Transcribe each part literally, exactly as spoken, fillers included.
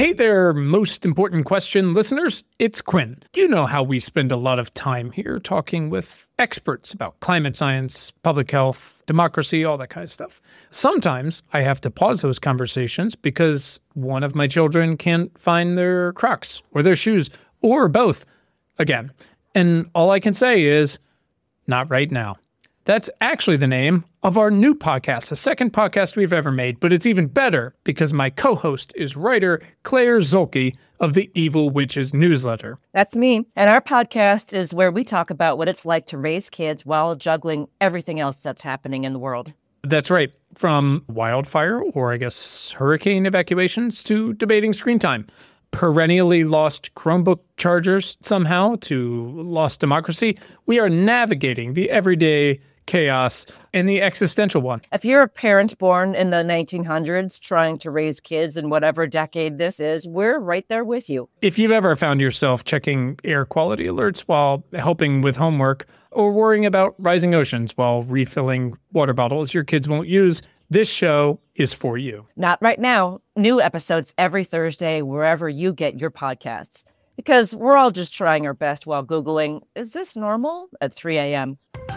Hey there, most important question listeners. It's Quinn. You know how we spend a lot of time here talking with experts about climate science, public health, democracy, all that kind of stuff. Sometimes I have to pause those conversations because one of my children can't find their Crocs or their shoes or both again. And all I can say is, not right now. That's actually the name of our new podcast, the second podcast we've ever made, but it's even better because my co-host is writer Claire Zolke of the Evil Witches newsletter. That's me. And our podcast is where we talk about what it's like to raise kids while juggling everything else that's happening in the world. That's right. From wildfire, or I guess hurricane evacuations, to debating screen time. Perennially lost Chromebook chargers somehow to lost democracy. We are navigating the everyday chaos and the existential one. If you're a parent born in the nineteen hundreds trying to raise kids in whatever decade this is, we're right there with you. If you've ever found yourself checking air quality alerts while helping with homework, or worrying about rising oceans while refilling water bottles your kids won't use, this show is for you. Not right now. New episodes every Thursday, wherever you get your podcasts. Because we're all just trying our best while Googling, is this normal? At three a.m.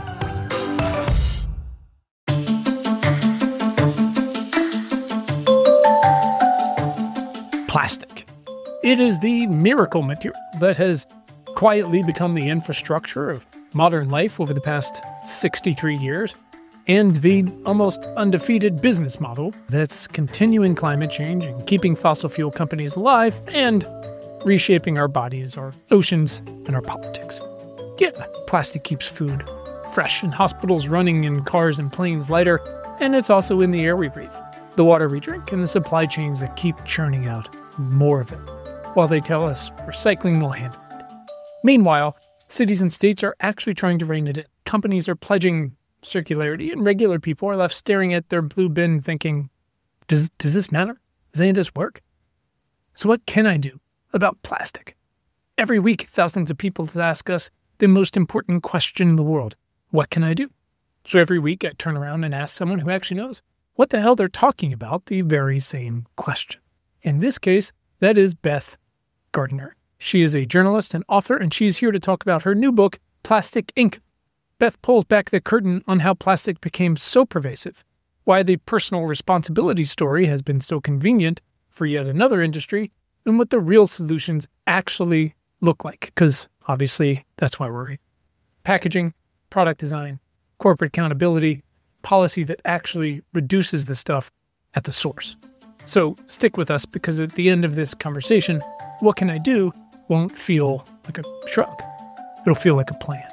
Plastic. It is the miracle material that has quietly become the infrastructure of modern life over the past sixty-three years, and the almost undefeated business model that's continuing climate change and keeping fossil fuel companies alive and reshaping our bodies, our oceans, and our politics. Yeah, plastic keeps food fresh and hospitals running and cars and planes lighter, and it's also in the air we breathe, the water we drink, and the supply chains that keep churning out more of it, while they tell us recycling will handle it. Meanwhile, cities and states are actually trying to rein it in. Companies are pledging circularity, and regular people are left staring at their blue bin thinking, does, does this matter? Does any of this work? So what can I do about plastic? Every week, thousands of people ask us the most important question in the world. What can I do? So every week I turn around and ask someone who actually knows what the hell they're talking about the very same question. In this case, that is Beth Gardner. She is a journalist and author, and she's here to talk about her new book, Plastic Incorporated. Beth pulls back the curtain on how plastic became so pervasive, why the personal responsibility story has been so convenient for yet another industry, and what the real solutions actually look like, because obviously that's why we're here. Packaging, product design, corporate accountability, policy that actually reduces the stuff at the source. So stick with us, because at the end of this conversation, what can I do won't feel like a shrug. It'll feel like a plan.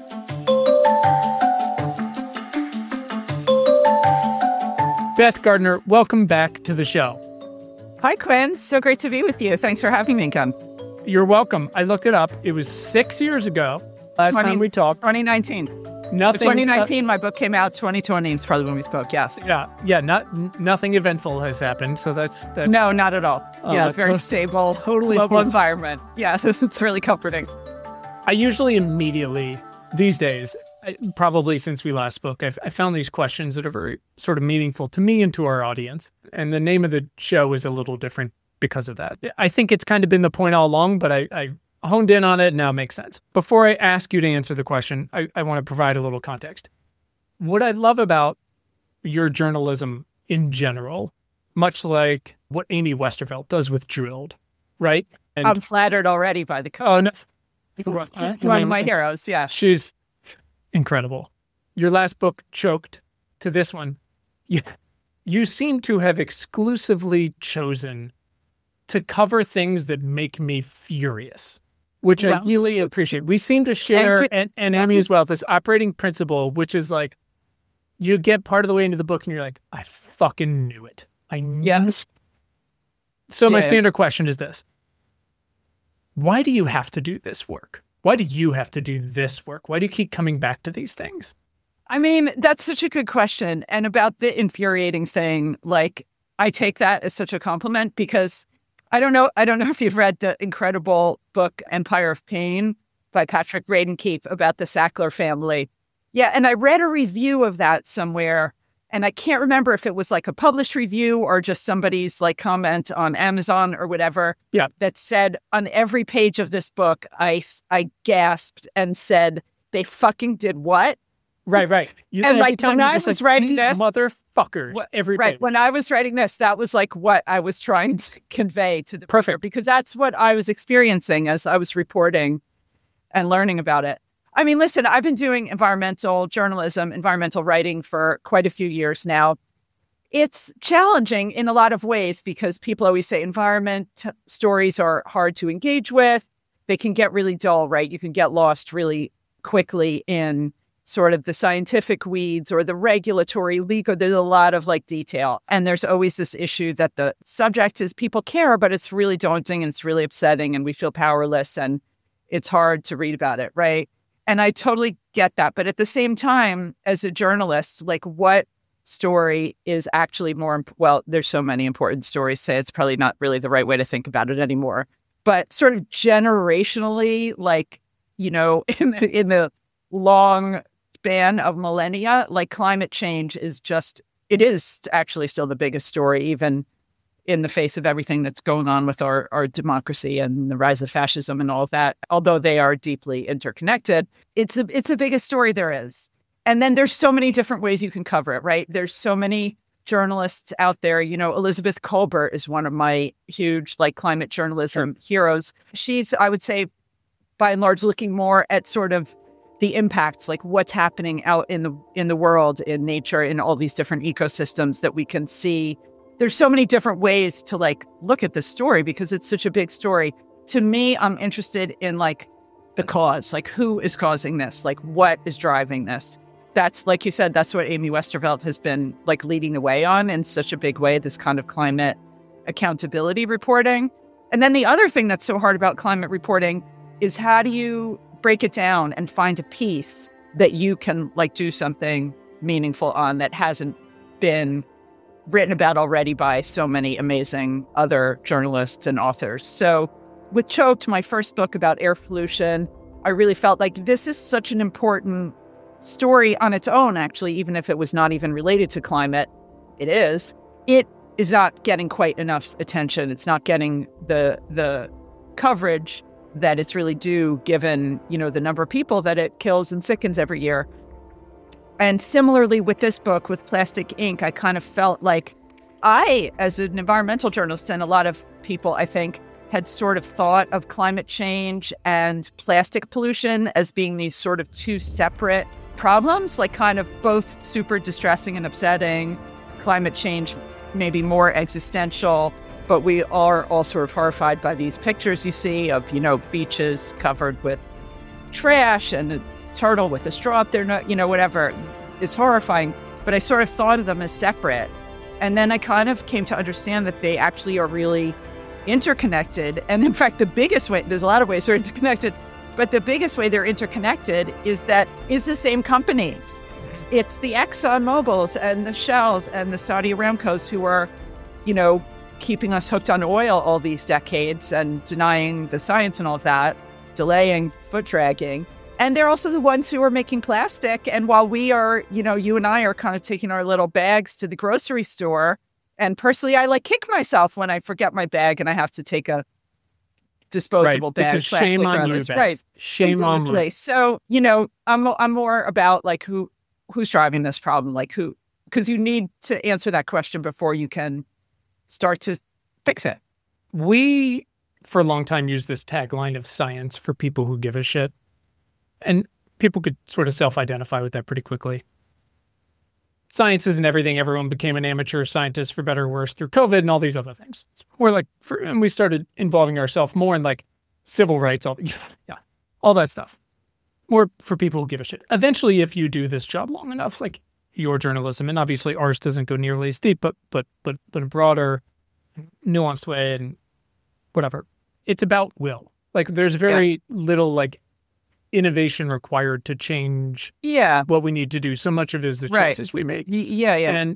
Beth Gardner, welcome back to the show. Hi, Quinn. So great to be with you. Thanks for having me, Ken. You're welcome. I looked it up. It was six years ago, last twenty time we talked. twenty nineteen. Nothing. twenty nineteen, uh, my book came out. twenty twenty is probably when we spoke, yes. Yeah, yeah. Not n- nothing eventful has happened, so that's that's. No, not at all. Oh, yeah, very to- stable, totally global cool. environment. Yeah, this it's really comforting. I usually immediately these days, I, probably since we last spoke, I've, I found these questions that are very sort of meaningful to me and to our audience. And the name of the show is a little different because of that. I think it's kind of been the point all along, but I, I honed in on it and now it makes sense. Before I ask you to answer the question, I, I want to provide a little context. What I love about your journalism in general, much like what Amy Westervelt does with Drilled, right? And, I'm flattered already by the oh, no. one of my heroes, yeah. She's incredible. Your last book, Choked, to this one, you, you seem to have exclusively chosen to cover things that make me furious, which well, I really appreciate. We seem to share, and, and, and Amy as well, this operating principle, which is like, you get part of the way into the book and you're like, I fucking knew it. I knew yes. it. So my yeah. standard question is this. Why do you have to do this work? Why do you have to do this work? Why do you keep coming back to these things? I mean, that's such a good question. And about the infuriating thing, like, I take that as such a compliment because I don't know, I don't know if you've read the incredible book, Empire of Pain by Patrick Radden Keefe about the Sackler family. Yeah, and I read a review of that somewhere, And I can't remember if it was like a published review or just somebody's like comment on Amazon or whatever Yeah. that said on every page of this book, I, I gasped and said, they fucking did what? Right, right. You, And, every like, time when you're I just was like, writing "These this- motherfuckers, What- every Right. page." When I was writing this, that was like what I was trying to convey to the reader, Perfect. because that's what I was experiencing as I was reporting and learning about it. I mean, listen, I've been doing environmental journalism, environmental writing for quite a few years now. It's challenging in a lot of ways because people always say environment t- stories are hard to engage with. They can get really dull, right? You can get lost really quickly in sort of the scientific weeds or the regulatory legal. There's a lot of like detail. And there's always this issue that the subject is people care, but it's really daunting and it's really upsetting and we feel powerless and it's hard to read about it, right? And I totally get that. But at the same time, as a journalist, like what story is actually more, imp- well, there's so many important stories, say it's probably not really the right way to think about it anymore. But sort of generationally, like, you know, in the, in the long span of millennia, like climate change is just, it is actually still the biggest story, even in the face of everything that's going on with our, our democracy and the rise of fascism and all of that. Although they are deeply interconnected, it's a, it's the biggest story there is. And then there's so many different ways you can cover it, right? There's so many journalists out there. You know, Elizabeth Kolbert is one of my huge like climate journalism sure. heroes. She's, I would say, by and large, looking more at sort of the impacts, like what's happening out in the in the world, in nature, in all these different ecosystems that we can see. There's so many different ways to like look at this story because it's such a big story. To me, I'm interested in like the cause, like who is causing this, like what is driving this. That's, like you said, that's what Amy Westervelt has been like leading the way on in such a big way, this kind of climate accountability reporting. And then the other thing that's so hard about climate reporting is how do you break it down and find a piece that you can like do something meaningful on that hasn't been written about already by so many amazing other journalists and authors. So with Choked, my first book about air pollution, I really felt like this is such an important story on its own, actually, even if it was not even related to climate. It is. It is not getting quite enough attention. It's not getting the the coverage that it's really due, given, you know, the number of people that it kills and sickens every year. And similarly with this book, with Plastic Ink, I kind of felt like I, as an environmental journalist, and a lot of people, I think, had sort of thought of climate change and plastic pollution as being these sort of two separate problems, like kind of both super distressing and upsetting. Climate change maybe more existential, but we are all sort of horrified by these pictures you see of, you know, beaches covered with trash and a turtle with a straw up there, no, you know, whatever. It's horrifying, but I sort of thought of them as separate. And then I kind of came to understand that they actually are really interconnected. And in fact, the biggest way, there's a lot of ways they're interconnected, but the biggest way they're interconnected is that it's the same companies. It's the Exxon Mobils and the Shells and the Saudi Aramcos who are, you know, keeping us hooked on oil all these decades and denying the science and all of that, delaying, foot dragging. And they're also the ones who are making plastic. And while we are, you know, you and I are kind of taking our little bags to the grocery store. And personally, I like kick myself when I forget my bag and I have to take a disposable right, bag. Because shame on you, Beth. Right. Shame exactly. on you. So, you know, I'm I'm more about like who who's driving this problem, like who, because you need to answer that question before you can start to fix it. We, for a long time, used this tagline of science for people who give a shit. And people could sort of self-identify with that pretty quickly. Science isn't everything. Everyone became an amateur scientist for better or worse through COVID and all these other things. We're like, for, and we started involving ourselves more in like civil rights, all yeah, all that stuff. More for people who give a shit. Eventually, if you do this job long enough, like your journalism, and obviously ours doesn't go nearly as deep, but but but but a broader, nuanced way and whatever. It's about will. Like there's very yeah. little like innovation required to change yeah. what we need to do. So much of it is the right. choices we make. Y- yeah, yeah. And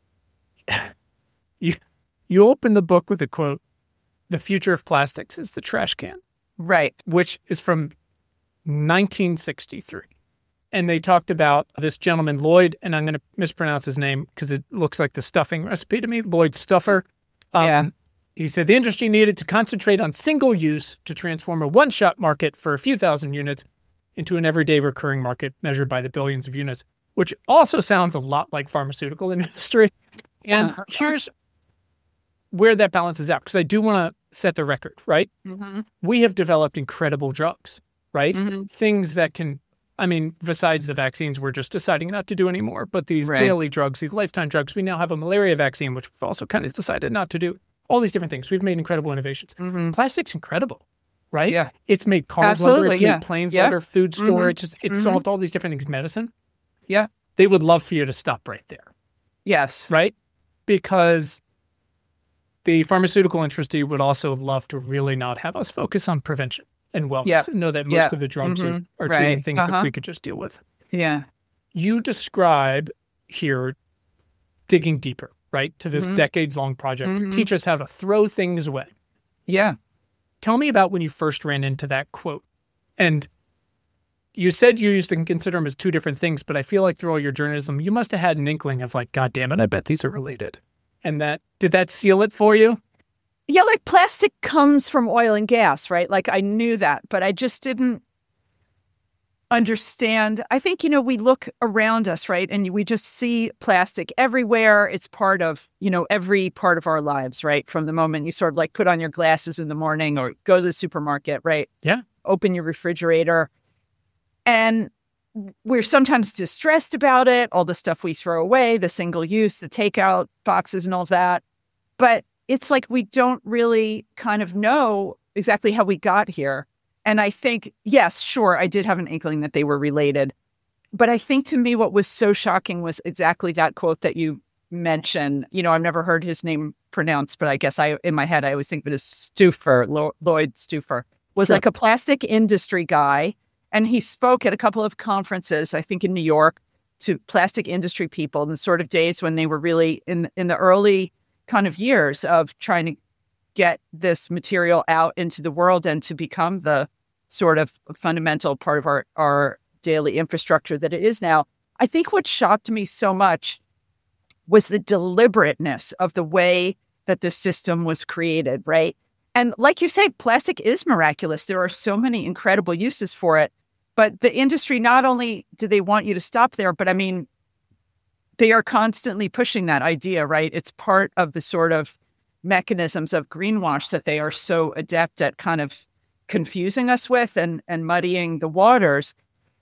you you open the book with a quote, "The future of plastics is the trash can." Right. Which is from nineteen sixty-three. and they talked about this gentleman, Lloyd, and I'm going to mispronounce his name because it looks like the stuffing recipe to me, Lloyd Stuffer. Um, Yeah. He said the industry needed to concentrate on single use to transform a one-shot market for a few thousand units into an everyday recurring market measured by the billions of units, which also sounds a lot like pharmaceutical industry. And Uh-huh. here's where that balances out, because I do want to set the record, right? Mm-hmm. We have developed incredible drugs, right? Mm-hmm. Things that can, I mean, besides the vaccines we're just deciding not to do anymore, but these Right. daily drugs, these lifetime drugs, we now have a malaria vaccine, which we've also kind of decided not to do. All these different things. We've made incredible innovations. Mm-hmm. Plastic's incredible, right? Yeah. It's made cars Absolutely, lighter, it's yeah. made planes Yeah. lighter, food Mhm. storage, it's, it's Mhm. solved all these different things. Medicine, Yeah. they would love for you to stop right there, Yes. right? Because the pharmaceutical industry would also love to really not have us focus on prevention and wellness Yeah. and know that most Yeah. of the drugs Mhm. are, are treating Right. things that Uh-huh. we could just deal with. Yeah. You describe here digging deeper, right, to this Mhm. decades-long project. Mhm. Teach us how to throw things away. Yeah. Tell me about when you first ran into that quote. And you said you used to consider them as two different things, but I feel like through all your journalism, you must have had an inkling of like, God damn it, I bet these are related. And that, did that seal it for you? Yeah, like plastic comes from oil and gas, right? Like I knew that, but I just didn't understand. I think, you know, we look around us, right? And we just see plastic everywhere. It's part of, you know, every part of our lives, right? From the moment you sort of like put on your glasses in the morning or go to the supermarket, right? Yeah. Open your refrigerator. And we're sometimes distressed about it, all the stuff we throw away, the single use, the takeout boxes and all that. But it's like we don't really kind of know exactly how we got here. And I think, yes, sure, I did have an inkling that they were related. But I think to me, what was so shocking was exactly that quote that you mentioned. You know, I've never heard his name pronounced, but I guess I, in my head, I always think of it as Stuffer, Lo- Lloyd Stuffer, was Sure. like a plastic industry guy. And he spoke at a couple of conferences, I think in New York, to plastic industry people in the sort of days when they were really in in the early kind of years of trying to get this material out into the world and to become the sort of fundamental part of our, our daily infrastructure that it is now. I think what shocked me so much was the deliberateness of the way that the system was created, right? And like you say, plastic is miraculous. There are so many incredible uses for it. But the industry, not only do they want you to stop there, but I mean, they are constantly pushing that idea, right? It's part of the sort of mechanisms of greenwash that they are so adept at kind of confusing us with and, and muddying the waters.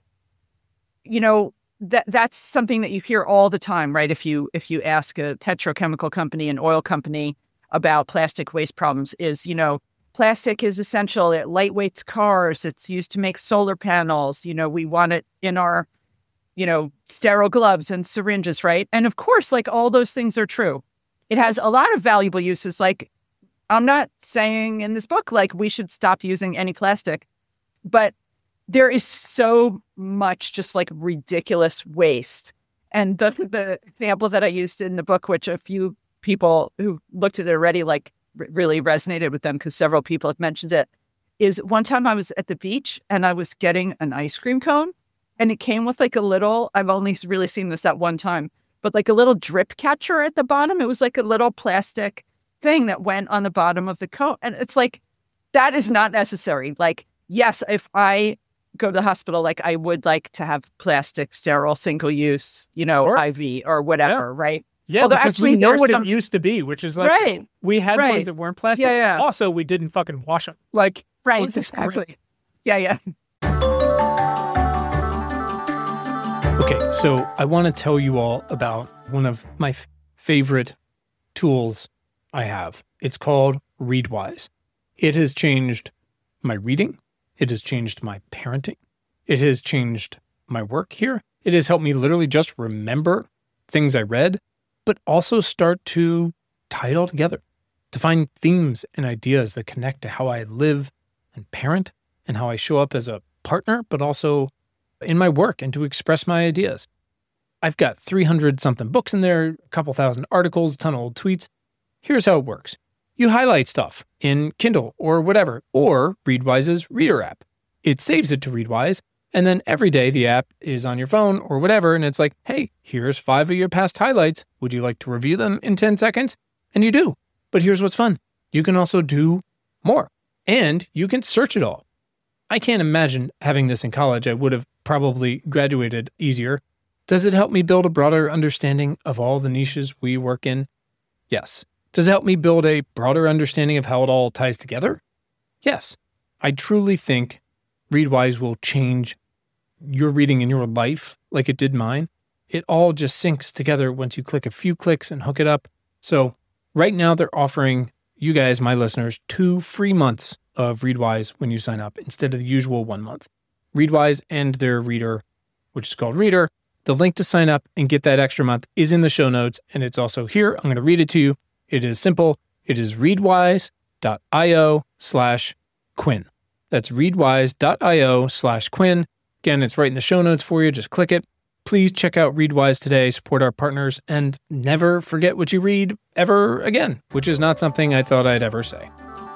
You know, that that's something that you hear all the time, right? If you if you ask a petrochemical company, an oil company about plastic waste problems, is, you know, plastic is essential. It lightweights cars. It's used to make solar panels. You know, we want it in our, you know, sterile gloves and syringes, right? And of course, like all those things are true. It has a lot of valuable uses. Like, I'm not saying in this book, like we should stop using any plastic, but there is so much just like ridiculous waste. And the the example that I used in the book, which a few people who looked at it already like r- really resonated with them because several people have mentioned it, is one time I was at the beach and I was getting an ice cream cone and it came with like a little, I've only really seen this that one time, but like a little drip catcher at the bottom. It was like a little plastic thing that went on the bottom of the cone. And it's like, that is not necessary. Like, yes, if I go to the hospital, like I would like to have plastic, sterile, single use, you know, Sure. I V or whatever, right? Yeah, Although because actually we know there's what some- it used to be, which is like, Right. we had Right. ones that weren't plastic. Yeah, yeah. Also, we didn't fucking wash them. Like, Right. this is Exactly. great. Yeah, yeah. Okay, so I want to tell you all about one of my f- favorite tools I have. It's called Readwise. It has changed my reading. It has changed my parenting. It has changed my work here. It has helped me literally just remember things I read, but also start to tie it all together, to find themes and ideas that connect to how I live and parent and how I show up as a partner, but also in my work and to express my ideas. I've got three hundred something books in there, a couple thousand articles, a ton of old tweets. Here's how it works. You highlight stuff in Kindle or whatever, or Readwise's Reader app. It saves it to Readwise, And then every day the app is on your phone or whatever, and it's like, hey, here's five of your past highlights. Would you like to review them in ten seconds? And you do. But here's what's fun. You can also do more, and you can search it all. I can't imagine having this in college. I would have probably graduated easier. Does it help me build a broader understanding of all the niches we work in? Yes. Does it help me build a broader understanding of how it all ties together? Yes. I truly think Readwise will change your reading in your life like it did mine. It all just syncs together once you click a few clicks and hook it up. So right now they're offering you guys, my listeners, two free months of Readwise when you sign up instead of the usual one month. Readwise and their Reader, which is called Reader. The link to sign up and get that extra month is in the show notes, and it's also here. I'm going to read it to you. It is simple. It is readwise.io slash Quinn. That's readwise.io slash Quinn. Again, it's right in the show notes for you. Just click it. Please check out Readwise today, support our partners, and never forget what you read ever again, which is not something I thought I'd ever say.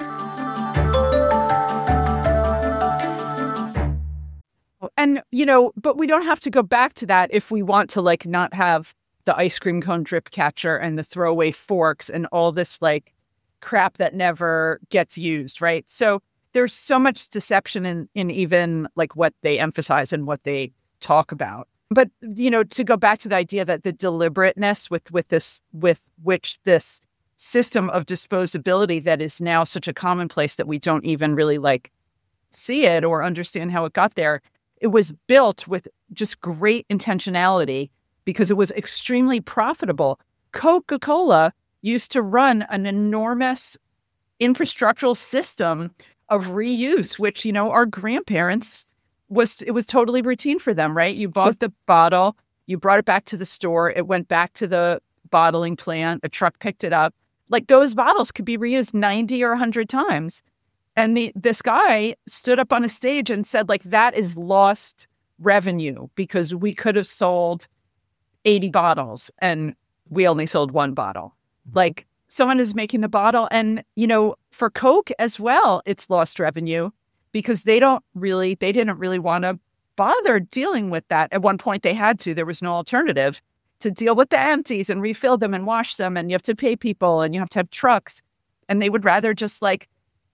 And, you know, but we don't have to go back to that if we want to, like, not have the ice cream cone drip catcher and the throwaway forks and all this, like, crap that never gets used, right? So there's so much deception in, in even, like, what they emphasize and what they talk about. But, you know, to go back to the idea that the deliberateness with, with this, with which this system of disposability that is now such a commonplace that we don't even really, like, see it or understand how it got there. It was built with just great intentionality because it was extremely profitable. Coca-Cola used to run an enormous infrastructural system of reuse, which, you know, our grandparents was, it was totally routine for them, right? You bought the bottle, you brought it back to the store, it went back to the bottling plant, a truck picked it up. Like, those bottles could be reused ninety or one hundred times. And the, this guy stood up on a stage and said, like, that is lost revenue because we could have sold eighty bottles and we only sold one bottle. Like, someone is making the bottle. And, you know, for Coke as well, it's lost revenue because they don't really, they didn't really want to bother dealing with that. At one point they had to, there was no alternative to deal with the empties and refill them and wash them. And you have to pay people and you have to have trucks. And they would rather just, like,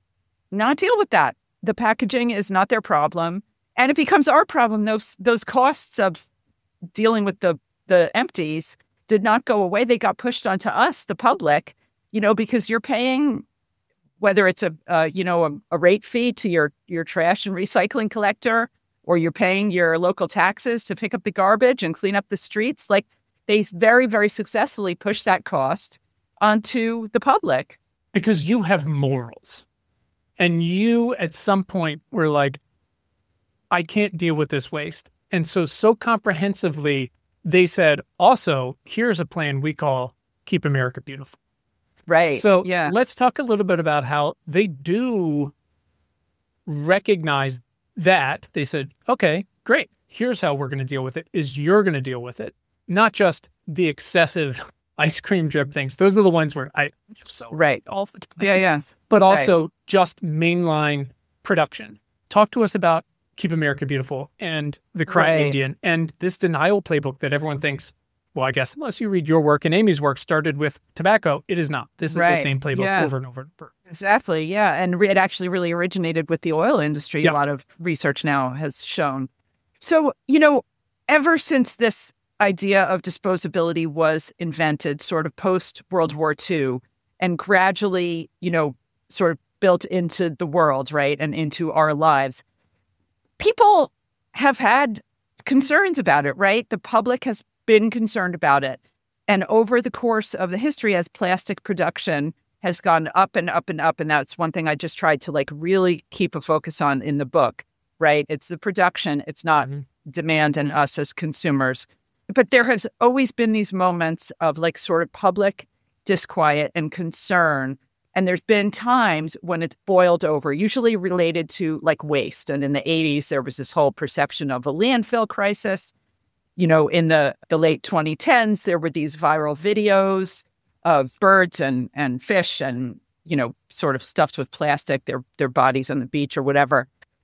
not deal with that. The packaging is not their problem. And it becomes our problem. Those those costs of dealing with the, the empties did not go away. They got pushed onto us, the public, you know, because you're paying, whether it's a, uh, you know, a, a rate fee to your, your trash and recycling collector, or you're paying your local taxes to pick up the garbage and clean up the streets. Like, they very, very successfully push that cost onto the public. Because you have morals. And you, at some point, were like, I can't deal with this waste. And so, so comprehensively, they said, also, here's a plan we call Keep America Beautiful. Right. So yeah. Let's talk a little bit about how they do recognize that. They said, okay, great. Here's how we're going to deal with it, is you're going to deal with it. Not just the excessive ice cream drip things. Those are the ones where I just so right all the time. Yeah, yeah. But also right. just mainline production. Talk to us about Keep America Beautiful and the Crying right. Indian and this denial playbook that everyone thinks, well, I guess unless you read your work and Amy's work started with tobacco, it is not. This is right. the same playbook yeah. over and over and over. Exactly. Yeah. And it actually really originated with the oil industry. Yep. A lot of research now has shown. So, you know, ever since this idea of disposability was invented sort of post World War Two and gradually, you know, sort of built into the world, right, and into our lives, people have had concerns about it, right? The public has been concerned about it. And over the course of the history, as plastic production has gone up and up and up, and that's one thing I just tried to, like, really keep a focus on in the book, right? It's the production, it's not mm-hmm. demand and us as consumers. But there has always been these moments of, like, sort of public disquiet and concern. And there's been times when it's boiled over, usually related to, like, waste. And in the eighties, there was this whole perception of a landfill crisis. You know, in the, the late twenty tens, there were these viral videos of birds and, and fish and, you know, sort of stuffed with plastic, their, their bodies on the beach or whatever.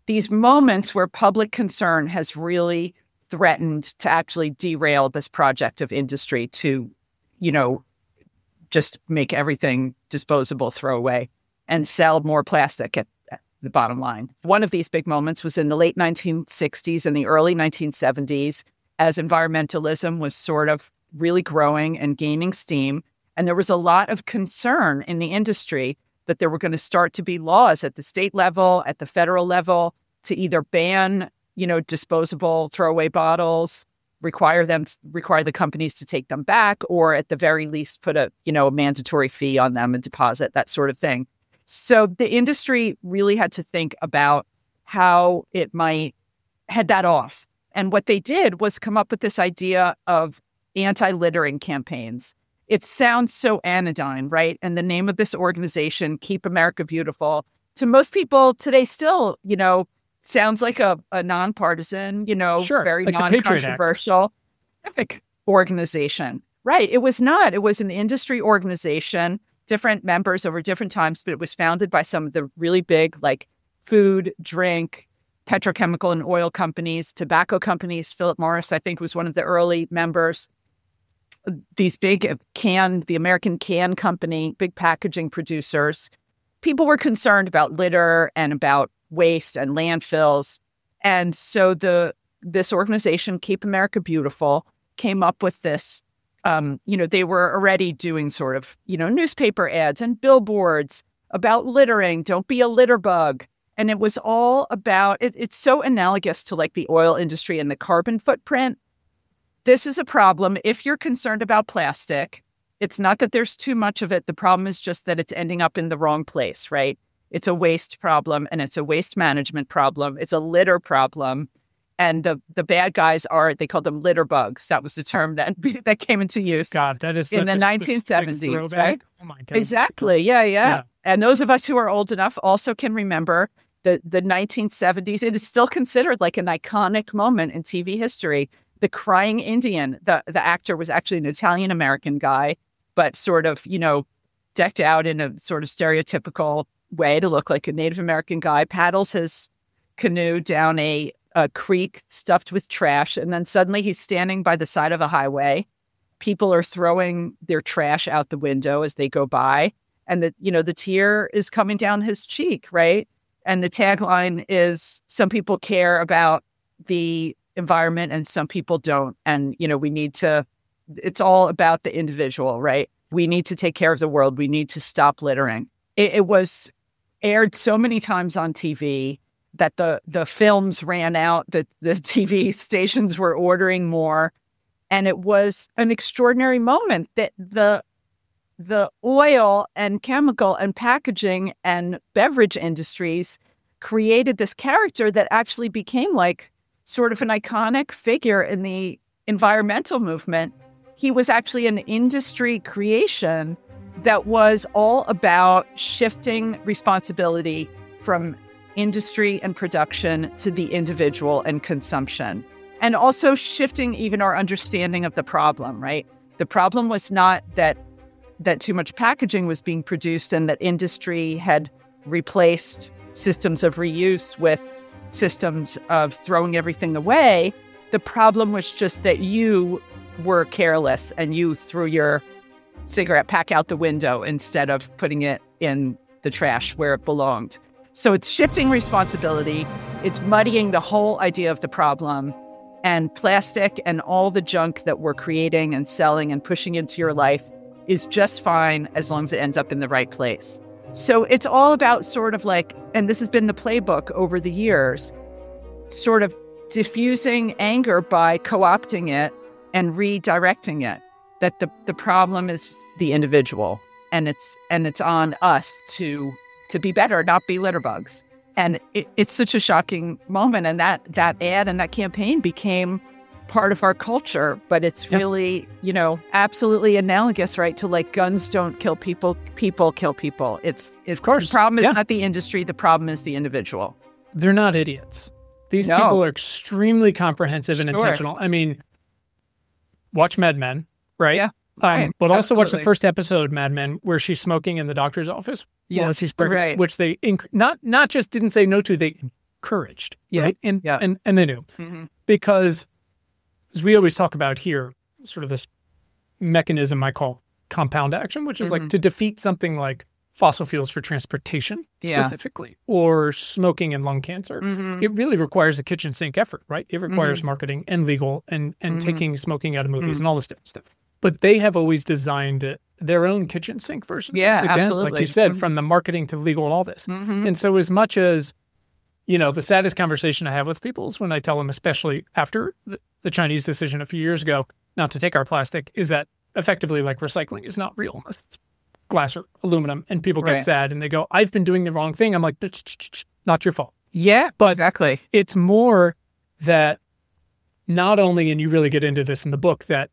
these moments where public concern has really threatened to actually derail this project of industry to, you know, just make everything disposable, throw away, and sell more plastic at, at the bottom line. One of these big moments was in the late nineteen sixties and the early nineteen seventies, as environmentalism was sort of really growing and gaining steam. And there was a lot of concern in the industry that there were going to start to be laws at the state level, at the federal level, to either ban, you know, disposable throwaway bottles, require them, require the companies to take them back, or at the very least put a, you know, a mandatory fee on them and deposit, that sort of thing. So the industry really had to think about how it might head that off. And what they did was come up with this idea of anti-littering campaigns. It sounds so anodyne, right? And the name of this organization, Keep America Beautiful, to most people today still, you know, sounds like a, a nonpartisan, you know, sure, very like non-controversial civic organization. Right. It was not. It was an industry organization, different members over different times, but it was founded by some of the really big, like food, drink, petrochemical and oil companies, tobacco companies. Philip Morris, I think, was one of the early members. These big can, the American Can Company, big packaging producers. People were concerned about litter and about waste and landfills. And so the this organization, Keep America Beautiful, came up with this. Um, you know, they were already doing sort of, you know, newspaper ads and billboards about littering. Don't be a litter bug. And it was all about, it, it's so analogous to like the oil industry and the carbon footprint. This is a problem. If you're concerned about plastic, it's not that there's too much of it. The problem is just that it's ending up in the wrong place, right? It's a waste problem, and it's a waste management problem. It's a litter problem. And the the bad guys are, they call them litter bugs. That was the term that that came into use. God, that is in the a nineteen seventies, right? Oh my God. Exactly. Yeah, yeah, Yeah. And those of us who are old enough also can remember the, the nineteen seventies. It is still considered like an iconic moment in T V history. The Crying Indian, the, the actor was actually an Italian-American guy, but sort of, you know, decked out in a sort of stereotypical way to look like a Native American guy, paddles his canoe down a, a creek stuffed with trash. And then suddenly he's standing by the side of a highway. People are throwing their trash out the window as they go by. And the, you know, the tear is coming down his cheek, right? And the tagline is, some people care about the environment and some people don't. And, you know, we need to, it's all about the individual, right? We need to take care of the world. We need to stop littering. It, it was aired so many times on T V that the the films ran out, that the T V stations were ordering more. And it was an extraordinary moment that the the oil and chemical and packaging and beverage industries created this character that actually became like sort of an iconic figure in the environmental movement. He was actually an industry creation that was all about shifting responsibility from industry and production to the individual and consumption, and also shifting even our understanding of the problem, right? The problem was not that that too much packaging was being produced and that industry had replaced systems of reuse with systems of throwing everything away. The problem was just that you were careless and you threw your cigarette pack out the window instead of putting it in the trash where it belonged. So it's shifting responsibility. It's muddying the whole idea of the problem. And plastic and all the junk that we're creating and selling and pushing into your life is just fine as long as it ends up in the right place. So it's all about sort of like, and this has been the playbook over the years, sort of diffusing anger by co-opting it and redirecting it. That the, the problem is the individual, and it's and it's on us to to be better, not be litter bugs. And it, it's such a shocking moment, and that that ad and that campaign became part of our culture. But it's Yep. really, you know, absolutely analogous, right, to like guns don't kill people, people kill people. It's, it's Of course. The problem is Yeah. not the industry, the problem is the individual. They're not idiots. These No. people are extremely comprehensive and Sure. intentional. I mean, watch Mad Men, right? Yeah, Um, right. But also watch the Absolutely. first episode, Mad Men, where she's smoking in the doctor's office. Yeah, while she's pregnant, right. Which they inc- not not just didn't say no to, they encouraged, Yeah. right? And, Yeah. and, and they do. Mm-hmm. Because as we always talk about here, sort of this mechanism I call compound action, which is Mm-hmm. like to defeat something like fossil fuels for transportation Yeah. specifically, or smoking and lung cancer. Mm-hmm. It really requires a kitchen sink effort, right? It requires marketing and legal and, and Mhm. taking smoking out of movies Mhm. and all this different stuff. But they have always designed it, their own kitchen sink version. of Yeah, this. Again, like absolutely. you said, Mhm. from the marketing to legal and all this. Mm-hmm. And so as much as, you know, the saddest conversation I have with people is when I tell them, especially after the, the Chinese decision a few years ago, not to take our plastic, is that effectively like recycling is not real. It's glass or aluminum. And people get Right. sad and they go, I've been doing the wrong thing. I'm like, not your fault. Yeah, But- exactly. It's more that not only, and you really get into this in the book, that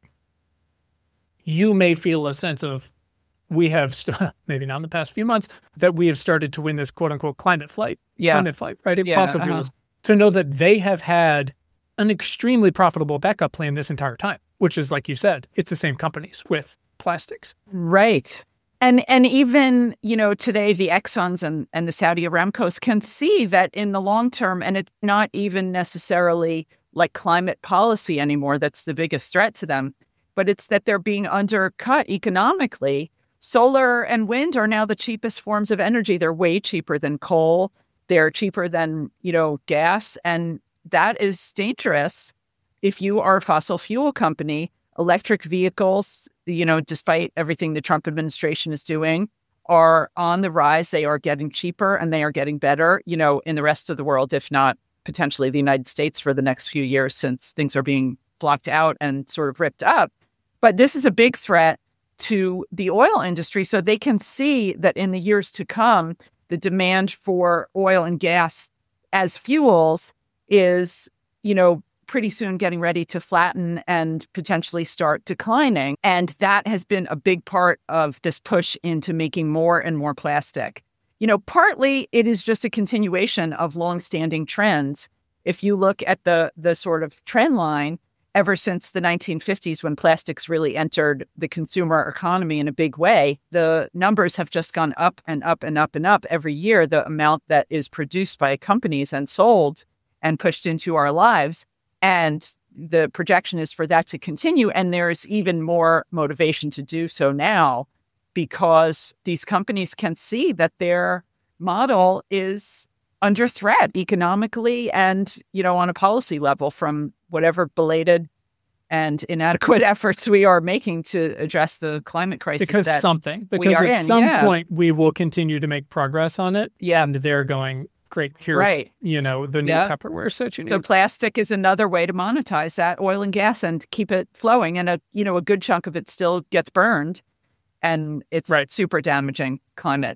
you may feel a sense of, we have, st- maybe not in the past few months, that we have started to win this quote unquote climate flight, Yeah. climate flight, right? in Yeah, fossil uh-huh. fuels. To know that they have had an extremely profitable backup plan this entire time, which is, like you said, it's the same companies with plastics. Right. And and even, you know, today the Exxons and, and the Saudi Aramcos can see that in the long term, and it's not even necessarily like climate policy anymore that's the biggest threat to them, but it's that they're being undercut economically. Solar and wind are now the cheapest forms of energy. They're way cheaper than coal. They're cheaper than, you know, gas. And that is dangerous if you are a fossil fuel company. Electric vehicles, you know, despite everything the Trump administration is doing, are on the rise. They are getting cheaper and they are getting better, you know, in the rest of the world, if not potentially the United States for the next few years, since things are being blocked out and sort of ripped up. But this is a big threat to the oil industry. So they can see that in the years to come, the demand for oil and gas as fuels is, you know, pretty soon getting ready to flatten and potentially start declining. And that has been a big part of this push into making more and more plastic. You know, partly it is just a continuation of longstanding trends. If you look at the the sort of trend line, ever since the nineteen fifties, when plastics really entered the consumer economy in a big way, the numbers have just gone up and up and up and up every year, the amount that is produced by companies and sold and pushed into our lives. And the projection is for that to continue. And there's even more motivation to do so now because these companies can see that their model is under threat economically and, you know, on a policy level from whatever belated and inadequate efforts we are making to address the climate crisis. Because that something, because are at in, some yeah. point we will continue to make progress on it. Yeah. And they're going, great, here's, Right. you know, the new Yeah. Tupperware set you need. So plastic is another way to monetize that oil and gas and keep it flowing. And a you know a good chunk of it still gets burned, and it's Right. super damaging climate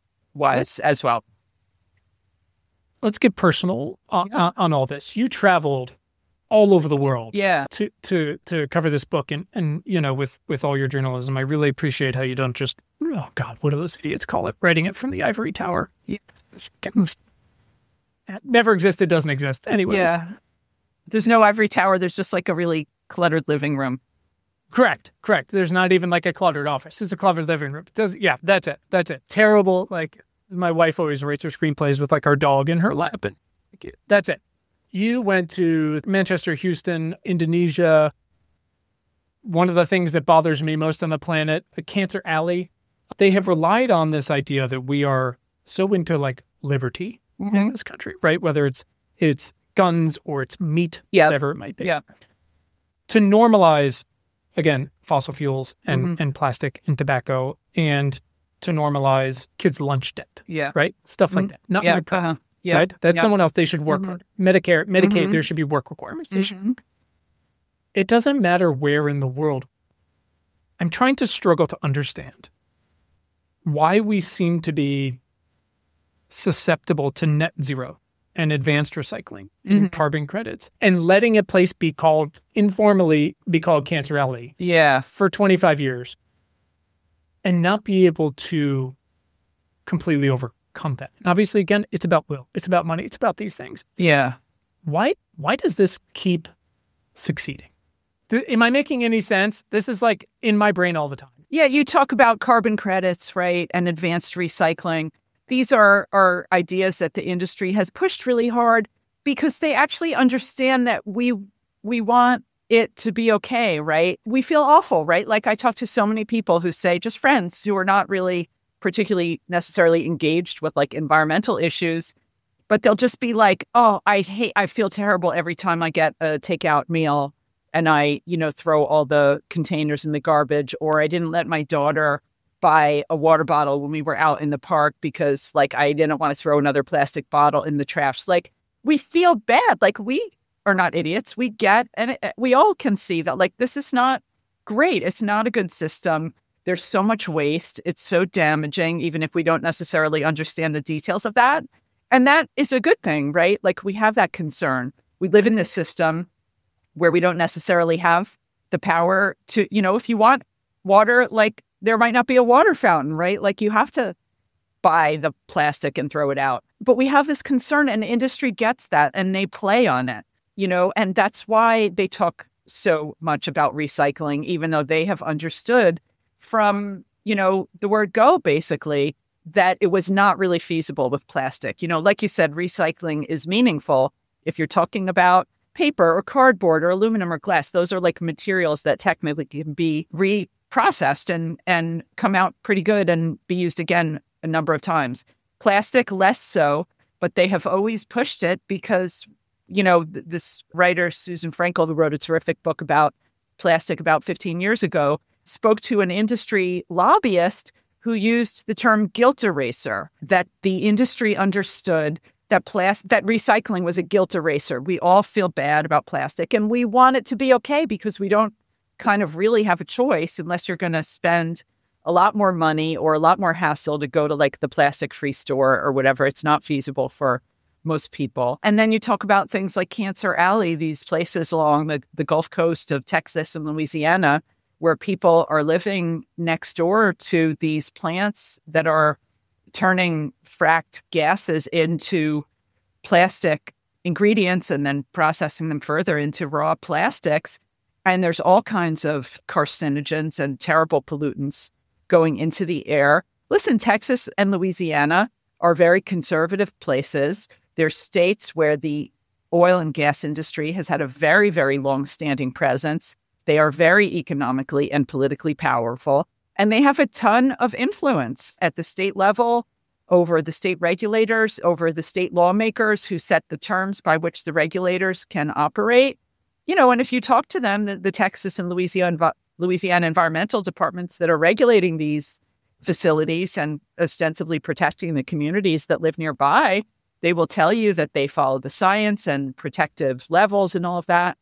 wise as well. Let's get personal on, Yeah. on, on all this. You traveled all over the world Yeah, to to to cover this book, and and you know, with with all your journalism, I really appreciate how you don't just, oh God, what do those idiots call it? Writing it from the ivory tower. Yeah. That never existed, doesn't exist. Anyways. yeah. There's no ivory tower. There's just like a really cluttered living room. Correct, correct. There's not even like a cluttered office. It's a cluttered living room. It does, yeah, that's it. That's it. Terrible. Like, my wife always writes her screenplays with like our dog in her lap, and like, that's it. You went to Manchester, Houston, Indonesia. One of the things that bothers me most on the planet, a Cancer Alley. They have relied on this idea that we are so into like liberty in this country, right? Whether it's it's guns or it's meat, Yeah. whatever it might be. Yeah. To normalize, again, fossil fuels and, Mhm. and plastic and tobacco, and to normalize kids' lunch debt, Yeah. right? Stuff like Mhm. that. Not Yeah. my problem, Uh-huh. Yeah. right? That's Yeah. someone else. They should work Mhm. hard. Medicare, Medicaid, Mhm. there should be work requirements. They should- Mhm. It doesn't matter where in the world. I'm trying to struggle to understand why we seem to be susceptible to net zero and advanced recycling and Mhm. carbon credits, and letting a place be called, informally be called Cancer Alley Yeah. for twenty-five years and not be able to completely overcome that. And obviously, again, it's about will, it's about money, it's about these things. Yeah. Why, why does this keep succeeding? Do, am I making any sense? This is like in my brain all the time. Yeah. You talk about carbon credits, right? And advanced recycling. these are, are ideas that the industry has pushed really hard because they actually understand that we we want it to be okay, right? We feel awful, right? Like I talk to so many people who say, just friends who are not really particularly necessarily engaged with like environmental issues, but they'll just be like, oh, I hate, I feel terrible every time I get a takeout meal and I, you know, throw all the containers in the garbage, or I didn't let my daughter buy a water bottle when we were out in the park because like I didn't want to throw another plastic bottle in the trash. Like we feel bad. Like we are not idiots. We get, and it, we all can see that like this is not great. It's not a good system. There's so much waste. It's so damaging, even if we don't necessarily understand the details of that. And that is a good thing, right? Like we have that concern. We live in this system where we don't necessarily have the power to, you know, if you want water, like there might not be a water fountain, right? Like you have to buy the plastic and throw it out. But we have this concern and the industry gets that and they play on it, you know, and that's why they talk so much about recycling, even though they have understood from, you know, the word go, basically, that it was not really feasible with plastic. You know, like you said, recycling is meaningful if you're talking about paper or cardboard or aluminum or glass. Those are like materials that technically can be reprocessed and, and come out pretty good and be used again a number of times. Plastic, less so, but they have always pushed it because, you know, th- this writer, Susan Frankel, who wrote a terrific book about plastic about fifteen years ago, spoke to an industry lobbyist who used the term guilt eraser, that the industry understood that plas- that recycling was a guilt eraser. We all feel bad about plastic and we want it to be okay because we don't kind of really have a choice unless you're going to spend a lot more money or a lot more hassle to go to like the plastic-free store or whatever. It's not feasible for most people. And then you talk about things like Cancer Alley, these places along the, the Gulf Coast of Texas and Louisiana, where people are living next door to these plants that are turning fracked gases into plastic ingredients and then processing them further into raw plastics. And there's all kinds of carcinogens and terrible pollutants going into the air. Listen, Texas and Louisiana are very conservative places. They're states where the oil and gas industry has had a very, very long-standing presence. They are very economically and politically powerful, and they have a ton of influence at the state level over the state regulators, over the state lawmakers who set the terms by which the regulators can operate. You know, and if you talk to them, the, the Texas and Louisiana, Louisiana environmental departments that are regulating these facilities and ostensibly protecting the communities that live nearby, they will tell you that they follow the science and protective levels and all of that.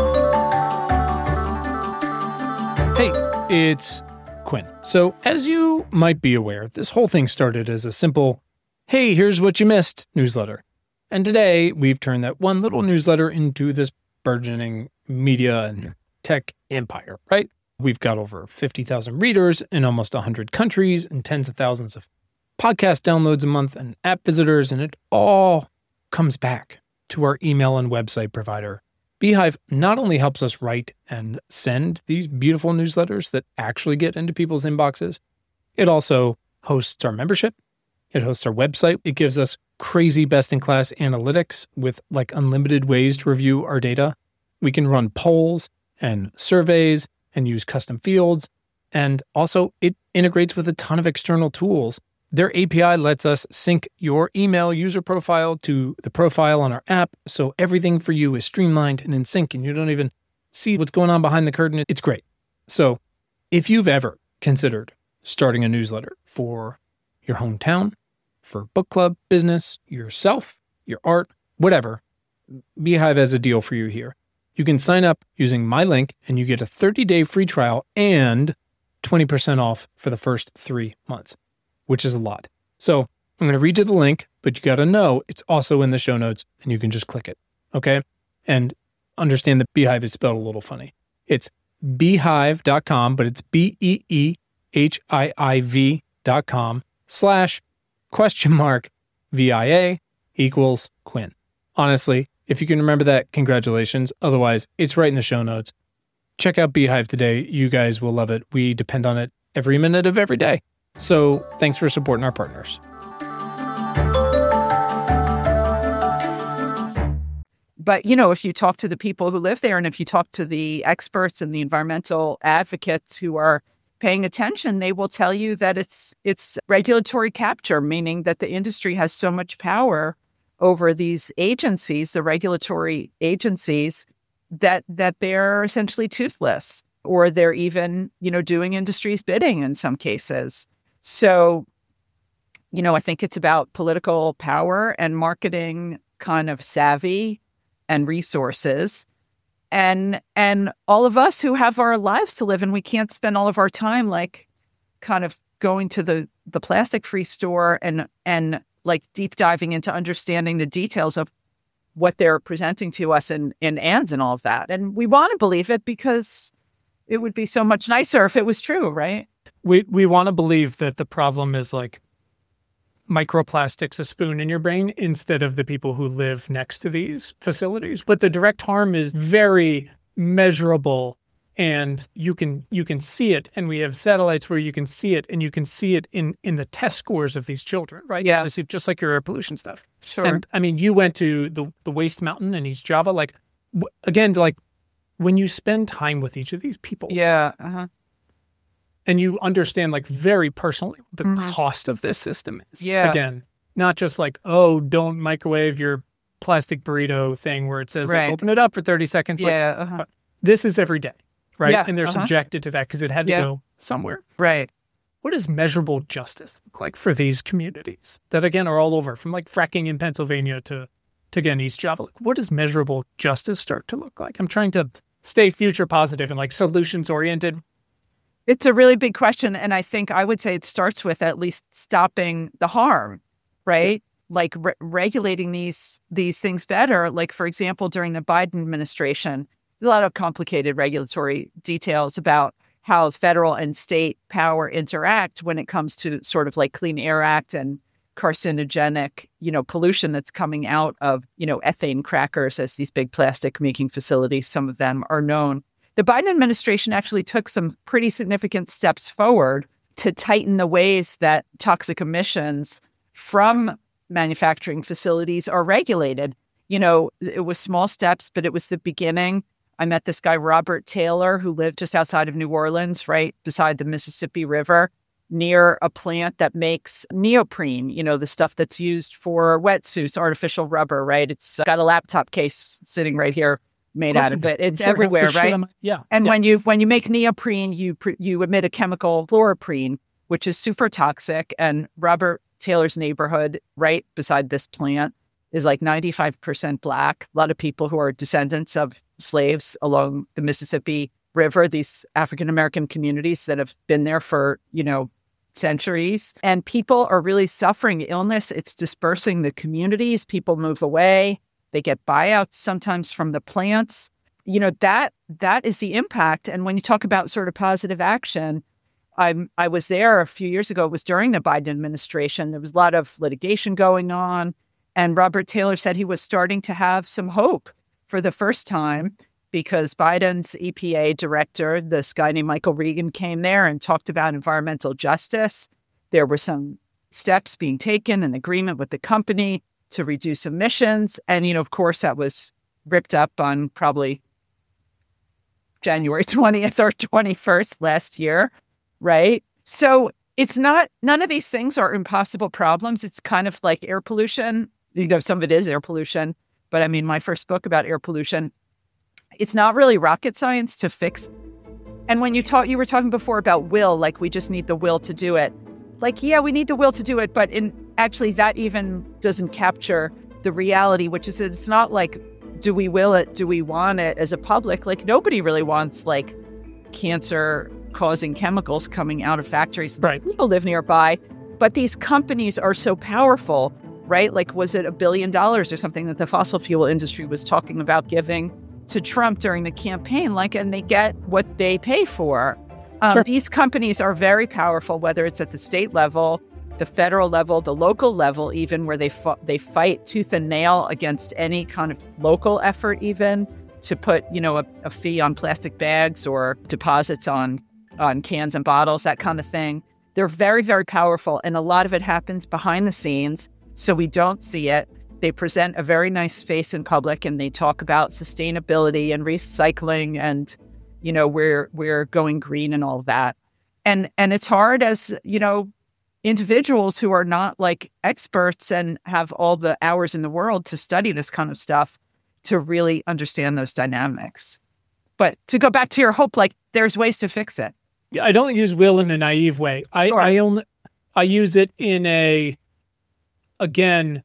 Hey, it's Quinn. So, as you might be aware, this whole thing started as a simple, hey, here's what you missed newsletter. And today, we've turned that one little newsletter into this burgeoning media and tech empire, right? We've got over fifty thousand readers in almost one hundred countries and tens of thousands of podcast downloads a month and app visitors, and it all comes back to our email and website provider. Beehive not only helps us write and send these beautiful newsletters that actually get into people's inboxes, it also hosts our membership. It hosts our website. It gives us crazy best-in-class analytics with like unlimited ways to review our data. We can run polls and surveys and use custom fields. And also it integrates with a ton of external tools. Their A P I lets us sync your email user profile to the profile on our app, so everything for you is streamlined and in sync, and you don't even see what's going on behind the curtain. It's great. So if you've ever considered starting a newsletter for your hometown, for book club, business, yourself, your art, whatever, Beehive has a deal for you here. You can sign up using my link, and you get a thirty-day free trial and twenty percent off for the first three months. Which is a lot. So I'm going to read you the link, but you got to know it's also in the show notes and you can just click it. Okay. And understand that Beehive is spelled a little funny. It's beehive dot com, but it's B E E H I I V dot com slash question mark V I A equals Quinn. Honestly, if you can remember that, congratulations. Otherwise, it's right in the show notes. Check out Beehive today. You guys will love it. We depend on it every minute of every day. So thanks for supporting our partners. But, you know, if you talk to the people who live there and if you talk to the experts and the environmental advocates who are paying attention, they will tell you that it's it's regulatory capture, meaning that the industry has so much power over these agencies, the regulatory agencies, that that they're essentially toothless, or they're even, you know, doing industry's bidding in some cases. So, you know, I think it's about political power and marketing kind of savvy and resources. And and all of us who have our lives to live, and we can't spend all of our time like kind of going to the the plastic free store and and like deep diving into understanding the details of what they're presenting to us in in ads and all of that. And we want to believe it because it would be so much nicer if it was true, right? We we want to believe that the problem is like microplastics a spoon in your brain instead of the people who live next to these facilities. But the direct harm is very measurable, and you can you can see it. And we have satellites where you can see it, and you can see it in, in the test scores of these children, right? Yeah. This is just like your air pollution stuff. Sure. And I mean, you went to the, the Waste Mountain in East Java. Like, w- again, like when you spend time with each of these people, Yeah. Uh-huh. and you understand like very personally what the Mhm. cost of this system is. Yeah. Again, not just like, oh, don't microwave your plastic burrito thing where it says like, Right. open it up for thirty seconds. Like, Yeah. Uh-huh. this is every day, right? Yeah, And they're uh-huh. subjected to that because it had to Yeah. go somewhere. Right. What does measurable justice look like for these communities that, again, are all over, from like fracking in Pennsylvania to, to again, East Java? Like, what does measurable justice start to look like? I'm trying to stay future positive and like solutions oriented. It's a really big question. And I think I would say it starts with at least stopping the harm, right? Like re- regulating these these things better. Like, for example, during the Biden administration, there's a lot of complicated regulatory details about how federal and state power interact when it comes to sort of like Clean Air Act and carcinogenic, you know, pollution that's coming out of, you know, ethane crackers as these big plastic making facilities. Some of them are known. The Biden administration actually took some pretty significant steps forward to tighten the ways that toxic emissions from manufacturing facilities are regulated. You know, it was small steps, but it was the beginning. I met this guy, Robert Taylor, who lived just outside of New Orleans, right beside the Mississippi River, near a plant that makes neoprene, you know, the stuff that's used for wetsuits, artificial rubber, right? It's got a laptop case sitting right here made out of it. It's I'm sure everywhere, half the shit right? on my- yeah. And yeah. when you when you make neoprene, you pr- you emit a chemical fluoroprene, which is super toxic. And Robert Taylor's neighborhood, right beside this plant, is like ninety-five percent Black. A lot of people who are descendants of slaves along the Mississippi River, these African-American communities that have been there for, you know, centuries. And people are really suffering illness. It's dispersing the communities. People move away. They get buyouts sometimes from the plants. You know, that that is the impact. And when you talk about sort of positive action, I'm, I was there a few years ago. It was during the Biden administration. There was a lot of litigation going on. And Robert Taylor said he was starting to have some hope for the first time because Biden's E P A director, this guy named Michael Regan, came there and talked about environmental justice. There were some steps being taken in agreement with the company to reduce emissions. And, you know, of course, that was ripped up on probably January twentieth or twenty-first last year, right? So it's not, none of these things are impossible problems. It's kind of like air pollution. You know, some of it is air pollution. But I mean, my first book about air pollution, it's not really rocket science to fix. And when you talk, you were talking before about will, like we just need the will to do it. Like, yeah, we need the will to do it. But in actually, that even doesn't capture the reality, which is it's not like, do we will it? Do we want it as a public? Like nobody really wants like cancer causing chemicals coming out of factories. Right. People live nearby, but these companies are so powerful, right? Like, was it a billion dollars or something that the fossil fuel industry was talking about giving to Trump during the campaign? Like, and they get what they pay for. Um, Sure. These companies are very powerful, whether it's at the state level, the federal level, the local level, even where they fa- they fight tooth and nail against any kind of local effort, even to put, you know, a, a fee on plastic bags or deposits on on cans and bottles, that kind of thing. They're very, very powerful, and a lot of it happens behind the scenes, so we don't see it. they present a very nice face in public, and they talk about sustainability and recycling, and you know, we're we're going green and all of that. And and it's hard as, you know, individuals who are not like experts and have all the hours in the world to study this kind of stuff to really understand those dynamics. But to go back to your hope, like there's ways to fix it. Yeah, I don't use will in a naive way. I, Sure. I only I use it in a, again,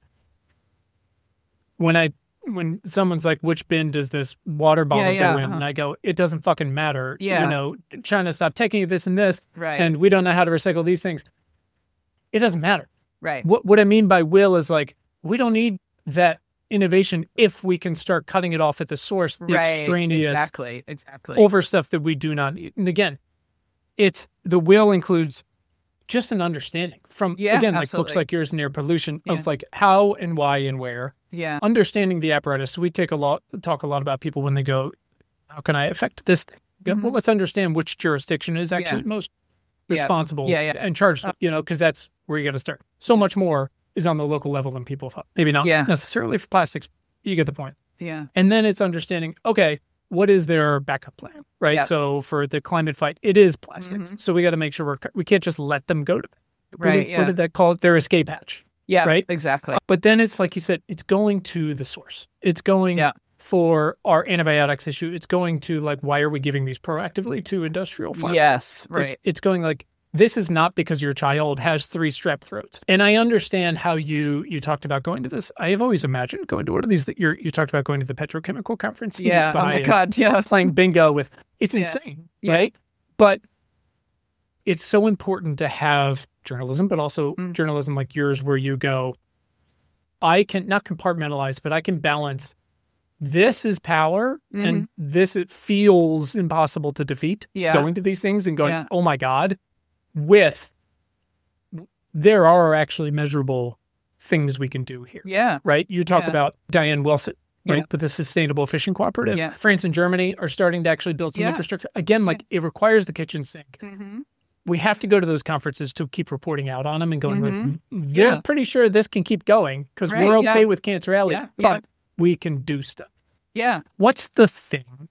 when I when someone's like, which bin does this water bottle Yeah, yeah, go in? uh-huh. And I go, it doesn't fucking matter. Yeah. You know, China stopped taking this and this, Right. and we don't know how to recycle these things. It doesn't matter. Right. What what I mean by will is like, we don't need that innovation if we can start cutting it off at the source, the Right. extraneous Exactly. Exactly. over stuff that we do not need. And again, it's the will includes just an understanding from, Yeah, again, like absolutely. books like yours and Air Pollution Yeah. of like how and why and where, Yeah. understanding the apparatus. So we take a lot, talk a lot about people when they go, how can I affect this thing? Yeah, Mhm. well, let's understand which jurisdiction is actually most Yeah. responsible Yeah, yeah. and charged, you know, because that's where you got to start. So much more is on the local level than people thought. Maybe not Yeah. necessarily for plastics. You get the point. Yeah. And then it's understanding, okay, what is their backup plan, right? Yeah. So for the climate fight, it is plastics. Mhm. So we got to make sure we're, we can't just let them go to that. What Right, did, yeah. what did that call it? Their escape hatch. Yeah. Right? Exactly. But then it's like you said, it's going to the source. It's going Yeah. for our antibiotics issue. It's going to like, why are we giving these proactively to industrial farmers? Yes. Like, Right. it's going like, this is not because your child has three strep throats. And I understand how you you talked about going to this. I have always imagined going to one of these that you're, you talked about going to the petrochemical conference. You Yeah. just Oh buy my and God. Yeah. playing bingo with, it's Yeah. insane, Yeah. right? But it's so important to have journalism, but also Mm. journalism like yours where you go, I can not compartmentalize, but I can balance. This is power, and this it feels impossible to defeat. Mm-hmm. Yeah. Going to these things and going, Yeah. oh my God, with there are actually measurable things we can do here, Yeah. right? You talk Yeah. about Diane Wilson, right? Yeah. With the Sustainable Fishing Cooperative. Yeah. France and Germany are starting to actually build some Yeah. infrastructure. Again, like it requires the kitchen sink. Mm-hmm. We have to go to those conferences to keep reporting out on them and going, Mhm. like, they're Yeah. pretty sure this can keep going because Right, we're okay yeah. with Cancer Alley, Yeah, yeah. but we can do stuff. Yeah. What's the thing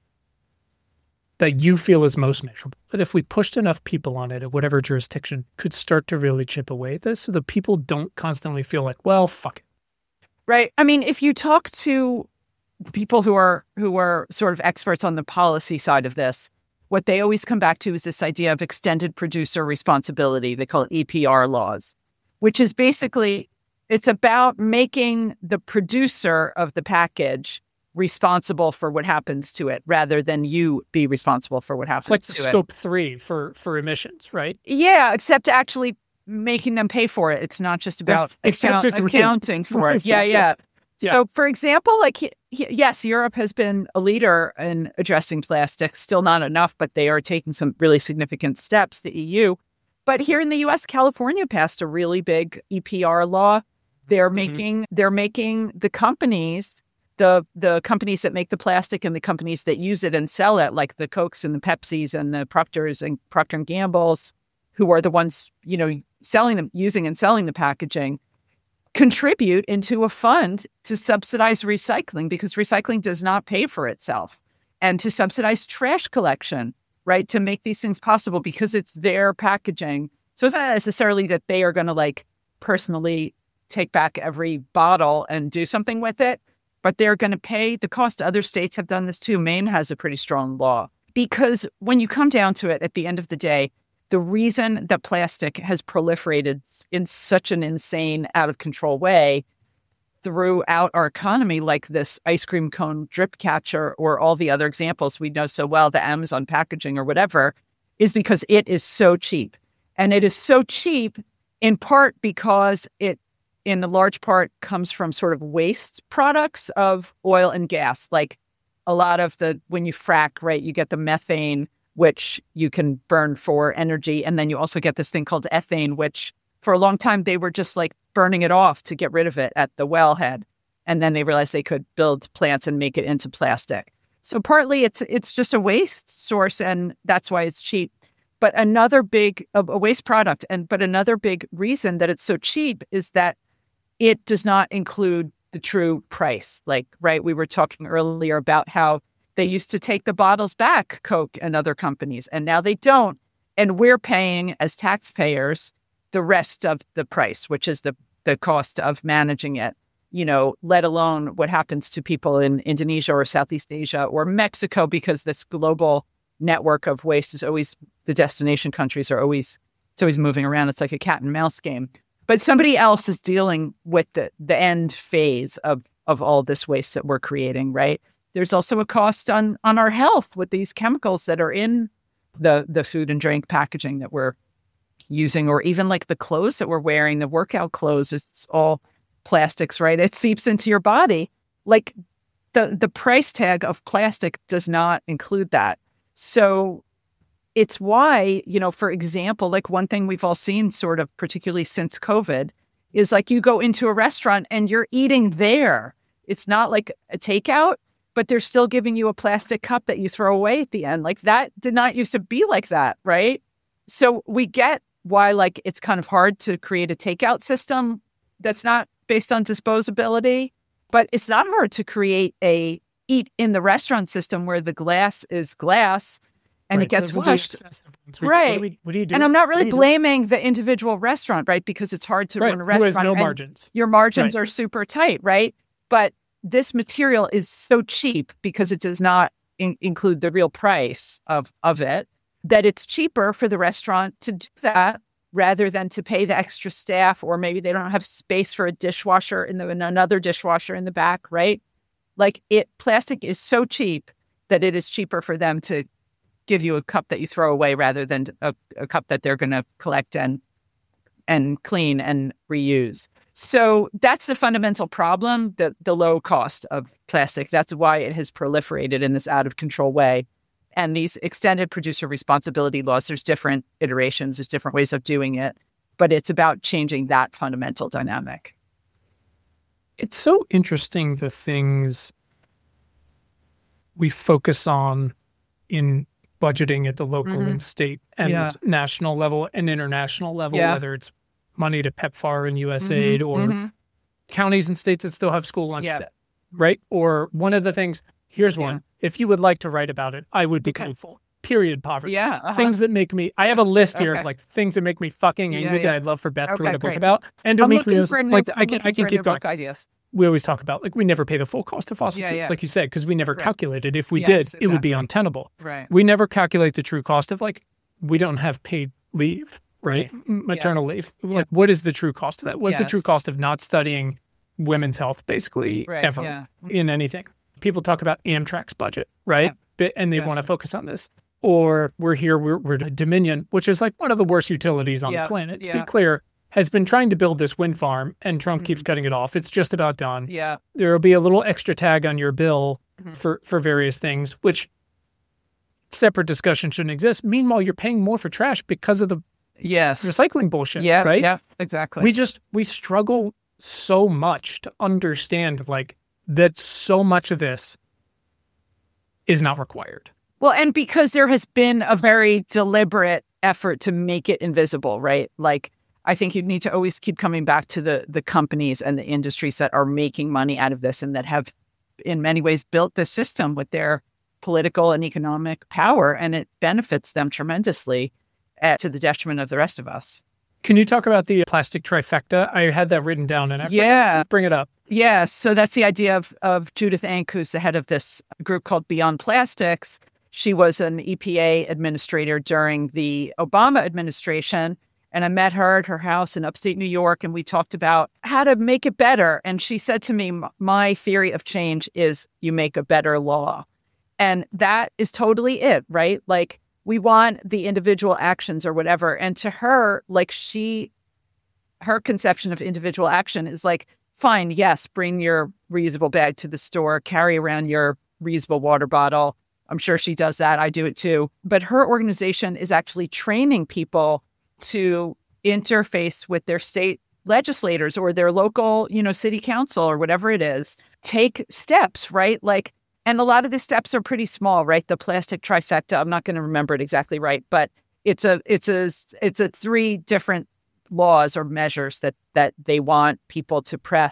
that you feel is most measurable? That if we pushed enough people on it at whatever jurisdiction could start to really chip away at this so that people don't constantly feel like, well, fuck it. Right. I mean, if you talk to people who are who are sort of experts on the policy side of this, what they always come back to is this idea of extended producer responsibility. They call it E P R laws, which is basically it's about making the producer of the package responsible for what happens to it rather than you be responsible for what happens It's like the to it. scope three for, for emissions, right? Yeah, except actually making them pay for it. It's not just about Except account- it's real. accounting for it. Yeah, yeah. Yeah. So, for example, like, he- he- yes, Europe has been a leader in addressing plastics, still not enough, but they are taking some really significant steps, the E U. But here in the U S, California passed a really big E P R law. They're Mhm. making they're making the companies, the the companies that make the plastic and the companies that use it and sell it, like the Cokes and the Pepsis and the Proctors and Procter and Gambles, who are the ones, you know, selling them, using and selling the packaging, contribute into a fund to subsidize recycling because recycling does not pay for itself, and to subsidize trash collection, right? To make these things possible because it's their packaging. So it's not necessarily that they are going to like personally take back every bottle and do something with it, but they're going to pay the cost. Other states have done this too. Maine has a pretty strong law because when you come down to it, at the end of the day, the reason that plastic has proliferated in such an insane, out of control way throughout our economy, like this ice cream cone drip catcher or all the other examples we know so well, the Amazon packaging or whatever, is because it is so cheap. And it is so cheap in part because it, in a large part, comes from sort of waste products of oil and gas. Like a lot of the, when you frack, right, you get the methane, which you can burn for energy. And then you also get this thing called ethane, which for a long time, they were just like burning it off to get rid of it at the wellhead. And then they realized they could build plants and make it into plastic. So partly it's it's just a waste source, and that's why it's cheap. But another big, a a waste product, and but another big reason that it's so cheap is that it does not include the true price. Like, right, we were talking earlier about how they used to take the bottles back, Coke and other companies, and now they don't. And we're paying as taxpayers the rest of the price, which is the, the cost of managing it, you know, let alone what happens to people in Indonesia or Southeast Asia or Mexico, because this global network of waste is always, the destination countries are always, it's always moving around. It's like a cat and mouse game. But somebody else is dealing with the, the end phase of, of all this waste that we're creating, right? There's also a cost on, on our health with these chemicals that are in the, the food and drink packaging that we're using, or even like the clothes that we're wearing, the workout clothes, it's all plastics, right? It seeps into your body. Like the, the price tag of plastic does not include that. So it's why, you know, for example, like one thing we've all seen sort of, particularly since COVID, is like you go into a restaurant and you're eating there. It's not like a takeout, but they're still giving you a plastic cup that you throw away at the end. Like that did not used to be like that, right? So we get why like it's kind of hard to create a takeout system that's not based on disposability, but it's not hard to create a eat in the restaurant system where the glass is glass and Right. it gets Those are the washed. excessive ones. We- Right. What do, we, what do you do? And I'm not really What do you do? blaming the individual restaurant, right? Because it's hard to Right. run a Who has restaurant. no and margins. Your margins Right. are super tight, right? But this material is so cheap because it does not in- include the real price of, of it, that it's cheaper for the restaurant to do that rather than to pay the extra staff, or maybe they don't have space for a dishwasher in the in another dishwasher in the back, right? Like it, plastic is so cheap that it is cheaper for them to give you a cup that you throw away rather than a, a cup that they're going to collect and and clean and reuse. So that's the fundamental problem, the, the low cost of plastic. That's why it has proliferated in this out of control way. And these extended producer responsibility laws, there's different iterations, there's different ways of doing it, but it's about changing that fundamental dynamic. It's so interesting the things we focus on in budgeting at the local Mhm. and state and Yeah. national level and international level, Yeah. whether it's money to PEPFAR and U S Mhm, A I D or mhm. counties and states that still have school lunch Yeah. debt, right? Or one of the things, here's Yeah. one, if you would like to write about it, I would be Okay. grateful. Period poverty. Yeah. uh-huh. Things that make me, I have a list here Okay. of like things that make me fucking angry Yeah, yeah. that I'd love for Beth to Okay, write a book great. about. I'm looking Endometriosis, for new, like I I'm can, looking I can for keep new going. book ideas. We always talk about like we never pay the full cost of fossil Yeah, fuels, yeah. like you said, because we never Right. calculated. If we Yes, did, it would be exactly. untenable. Right. We never calculate the true cost of like we don't have paid leave, right? Right. M- Maternal leave. Yeah. Like what is the true cost of that? What's the true Yes. cost of not studying women's health basically Right. ever Yeah. in anything? People talk about Amtrak's budget, right? Yeah. But, and they Yeah. want to focus on this. Or we're here, we're, we're Dominion, which is like one of the worst utilities on Yeah. the planet. To Yeah. be clear, has been trying to build this wind farm and Trump Mhm. keeps cutting it off. It's just about done. Yeah. There will be a little extra tag on your bill Mhm. for, for various things, which separate discussion shouldn't exist. Meanwhile, you're paying more for trash because of the Yes. recycling bullshit, Yeah. right? Yeah. Exactly. We just, we struggle so much to understand like that so much of this is not required. Well, and because there has been a very deliberate effort to make it invisible, right? Like, I think you need to always keep coming back to the the companies and the industries that are making money out of this and that have, in many ways, built this system with their political and economic power, and it benefits them tremendously at, to the detriment of the rest of us. Can you talk about the plastic trifecta? I had that written down and I forgot Yeah. to bring it up. Yeah, so that's the idea of, of Judith Enck, who's the head of this group called Beyond Plastics. She was an E P A administrator during the Obama administration. And I met her at her house in upstate New York, and we talked about how to make it better. And she said to me, my theory of change is you make a better law. And that is totally it, right? Like, we want the individual actions or whatever. And to her, like she, her conception of individual action is like, fine, yes, bring your reusable bag to the store, carry around your reusable water bottle. I'm sure she does that. I do it too. But her organization is actually training people to interface with their state legislators or their local, you know, city council or whatever it is, take steps, right? Like, and a lot of the steps are pretty small, right? The plastic trifecta, I'm not going to remember it exactly right, but it's a, it's a, it's a three different laws or measures that, that they want people to press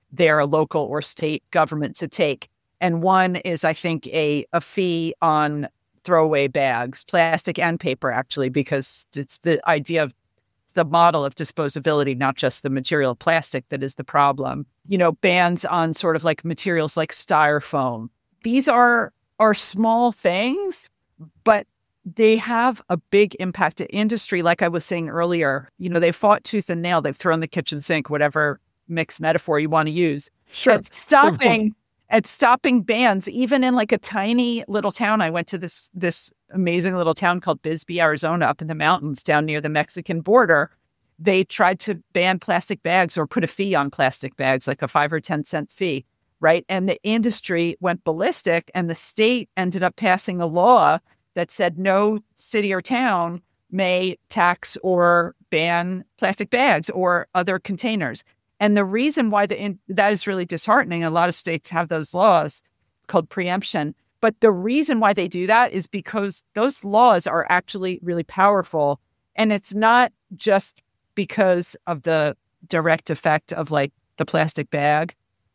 their local or state government to take. And one is, I think, a, a fee on throwaway bags, plastic and paper, actually, because it's the idea of the model of disposability, not just the material of plastic, that is the problem. You know, bans on sort of like materials like styrofoam. These are are small things, but they have a big impact to industry. Like I was saying earlier, you know, they fought tooth and nail. They've thrown the kitchen sink, whatever mixed metaphor you want to use. Sure. At stopping, at stopping bans, even in like a tiny little town. I went to this this amazing little town called Bisbee, Arizona, up in the mountains down near the Mexican border. They tried to ban plastic bags or put a fee on plastic bags, like a five or ten cent fee, right? And the industry went ballistic, and the state ended up passing a law that said no city or town may tax or ban plastic bags or other containers. And the reason why the in, that is really disheartening, a lot of states have those laws called preemption. But the reason why they do that is because those laws are actually really powerful. And it's not just because of the direct effect of like the plastic bag,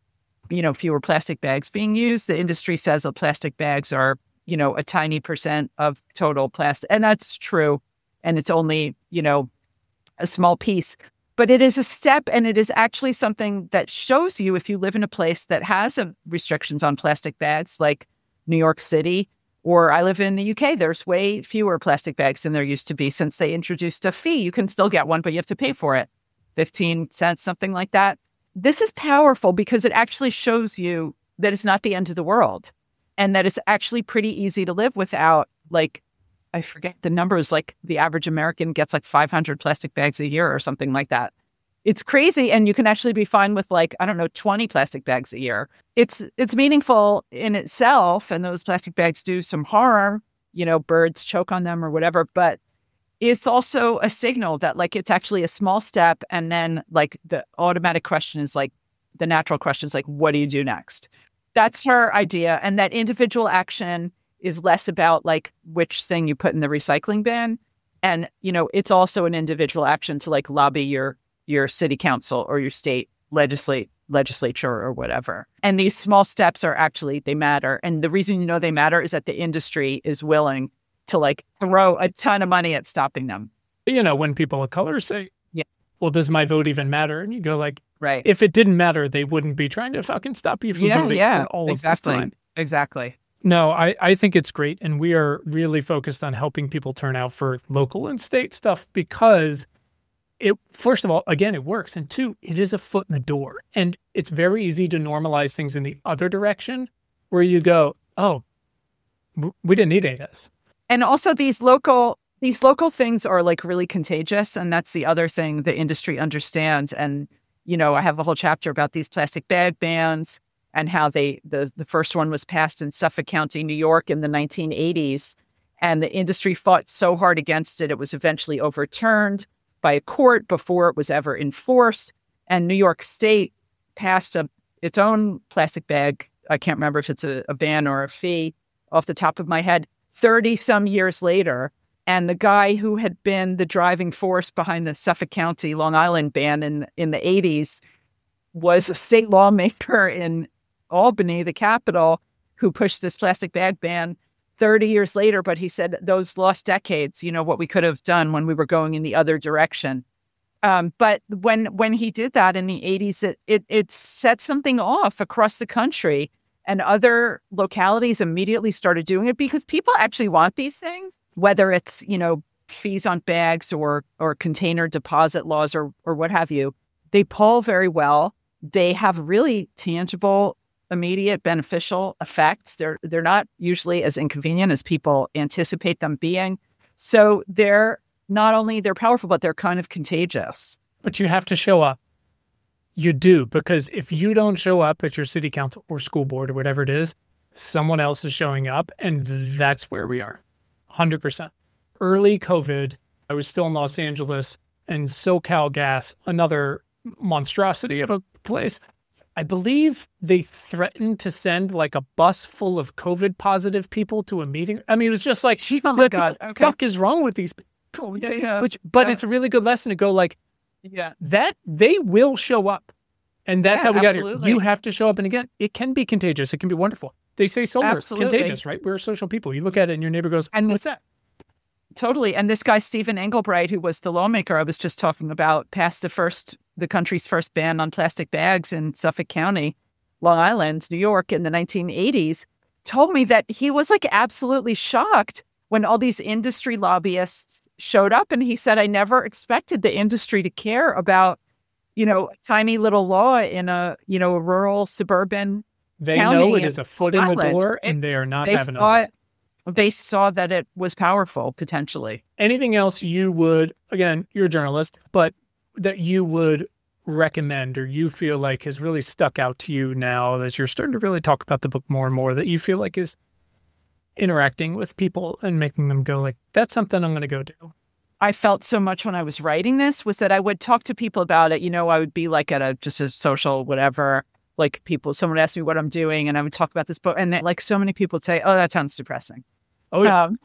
you know, fewer plastic bags being used. The industry says that plastic bags are, you know, a tiny percent of total plastic. And that's true. And it's only, you know, a small piece. But it is a step, and it is actually something that shows you, if you live in a place that has a restrictions on plastic bags, like New York City, or I live in the U K, there's way fewer plastic bags than there used to be since they introduced a fee. You can still get one, but you have to pay for it, fifteen cents, something like that. This is powerful because it actually shows you that it's not the end of the world, and that it's actually pretty easy to live without, like, I forget the numbers, like the average American gets like five hundred plastic bags a year or something like that. It's crazy. And you can actually be fine with like, I don't know, twenty plastic bags a year. It's it's meaningful in itself. And those plastic bags do some harm, you know, birds choke on them or whatever. But it's also a signal that like it's actually a small step. And then like the automatic question is like, the natural question is like, what do you do next? That's her idea. And that individual action is less about like which thing you put in the recycling bin. And, you know, it's also an individual action to like lobby your your city council or your state legislate legislature or whatever. And these small steps are actually, they matter. And the reason you know they matter is that the industry is willing to like throw a ton of money at stopping them. You know, when people of color say, yeah, well, does my vote even matter? And you go like, right. If it didn't matter, they wouldn't be trying to fucking stop you from yeah, voting yeah, for all exactly. of this time. Exactly. No, I, I think it's great. And we are really focused on helping people turn out for local and state stuff because it, first of all, again, it works. And two, it is a foot in the door. And it's very easy to normalize things in the other direction where you go, oh, we didn't need any of this. And also these local, these local things are like really contagious. And that's the other thing the industry understands. And, you know, I have a whole chapter about these plastic bag bans and how they, the, the first one was passed in Suffolk County, New York in the nineteen eighties. And the industry fought so hard against it, it was eventually overturned by a court before it was ever enforced. And New York State passed a, its own plastic bag. I can't remember if it's a, a ban or a fee off the top of my head, thirty some years later. And the guy who had been the driving force behind the Suffolk County, Long Island ban in, in the eighties was a state lawmaker in Albany, the capital, who pushed this plastic bag ban thirty years later. But he said those lost decades, you know, what we could have done when we were going in the other direction. Um, but when when he did that in the eighties, it, it it set something off across the country, and other localities immediately started doing it because people actually want these things, whether it's, you know, fees on bags or or container deposit laws or or what have you. They poll very well. They have really tangible, immediate beneficial effects. They're they're not usually as inconvenient as people anticipate them being. So they're not only they're powerful, but they're kind of contagious. But you have to show up. You do, because if you don't show up at your city council or school board or whatever it is, someone else is showing up, and that's where we are. one hundred percent. Early COVID, I was still in Los Angeles, and SoCal Gas, another monstrosity of a place, I believe they threatened to send like a bus full of COVID positive people to a meeting. I mean, it was just like, oh my God, what the okay. fuck is wrong with these people? Yeah, yeah. Which, but yeah. it's a really good lesson to go like, yeah, that they will show up. And that's Yeah, how we got here. absolutely. You have to show up. And again, it can be contagious. It can be wonderful. They say solar is Absolutely. contagious, right? We're social people. You look at it and your neighbor goes, And what's that? Totally. And this guy, Stephen Engelbright, who was the lawmaker I was just talking about, passed the first, the country's first ban on plastic bags in Suffolk County, Long Island, New York in the nineteen eighties, told me that he was like absolutely shocked when all these industry lobbyists showed up. And he said, I never expected the industry to care about, you know, a tiny little law in a, you know, a rural suburban They county know it is a foot in the Island. door It- and they are not they having saw it. it. They saw that it was powerful potentially. Anything else you would, again, you're a journalist, but that you would recommend or you feel like has really stuck out to you now as you're starting to really talk about the book more and more that you feel like is interacting with people and making them go like, that's something I'm going to go do? I felt so much when I was writing this was that I would talk to people about it. You know, I would be like at a just a social whatever, like people, someone would ask me what I'm doing and I would talk about this book. And then, like so many people would say, oh, that sounds depressing. Oh, yeah. Um,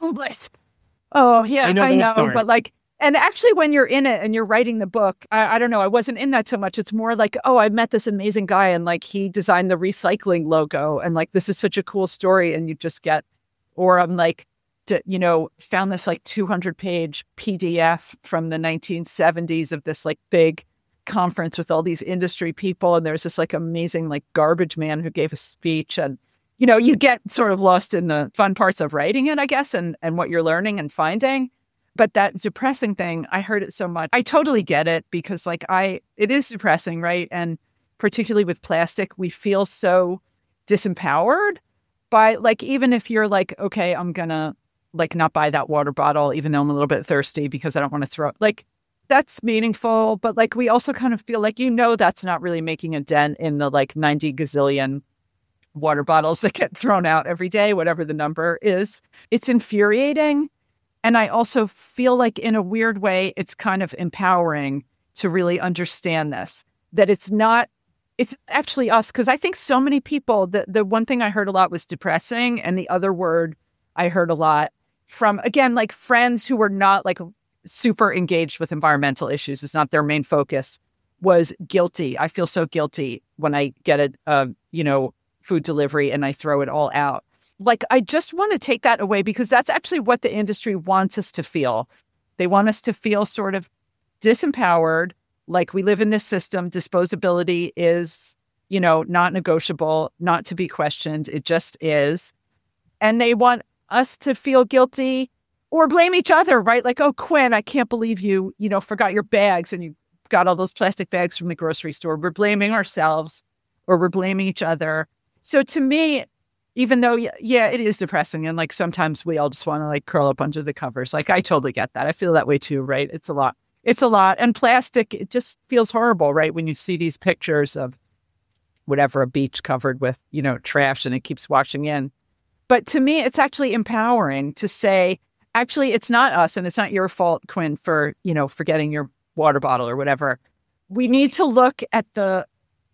oh, yeah, I I know know. that story. But like, and actually when you're in it and you're writing the book, I, I don't know, I wasn't in that so much. It's more like, oh, I met this amazing guy and like he designed the recycling logo and like, this is such a cool story. And you just get, or I'm like, d- you know, found this like two hundred page P D F from the nineteen seventies of this like big conference with all these industry people. And there's this like amazing like garbage man who gave a speech and, you know, you get sort of lost in the fun parts of writing it, I guess, and, and what you're learning and finding. But that depressing thing, I heard it so much. I totally get it because like I, it is depressing, right? And particularly with plastic, we feel so disempowered by like, even if you're like, okay, I'm going to like not buy that water bottle, even though I'm a little bit thirsty because I don't want to throw it. Like that's meaningful. But like, we also kind of feel like, you know, that's not really making a dent in the like ninety gazillion water bottles that get thrown out every day, whatever the number is. It's infuriating. And I also feel like in a weird way, it's kind of empowering to really understand this, that it's not, it's actually us. Because I think so many people, the, the one thing I heard a lot was depressing. And the other word I heard a lot from, again, like friends who were not like super engaged with environmental issues, it's not their main focus, was guilty. I feel so guilty when I get a, uh, you know, food delivery and I throw it all out. Like, I just want to take that away because that's actually what the industry wants us to feel. They want us to feel sort of disempowered, like we live in this system. Disposability is, you know, not negotiable, not to be questioned. It just is. And they want us to feel guilty or blame each other, right? Like, oh, Quinn, I can't believe you, you know, forgot your bags and you got all those plastic bags from the grocery store. We're blaming ourselves or we're blaming each other. So to me, even though, yeah, it is depressing. And like, sometimes we all just want to like curl up under the covers. Like, I totally get that. I feel that way too, right? It's a lot. It's a lot. And plastic, it just feels horrible, right? When you see these pictures of whatever, a beach covered with, you know, trash and it keeps washing in. But to me, it's actually empowering to say, actually, it's not us and it's not your fault, Quinn, for, you know, forgetting your water bottle or whatever. We need to look at the,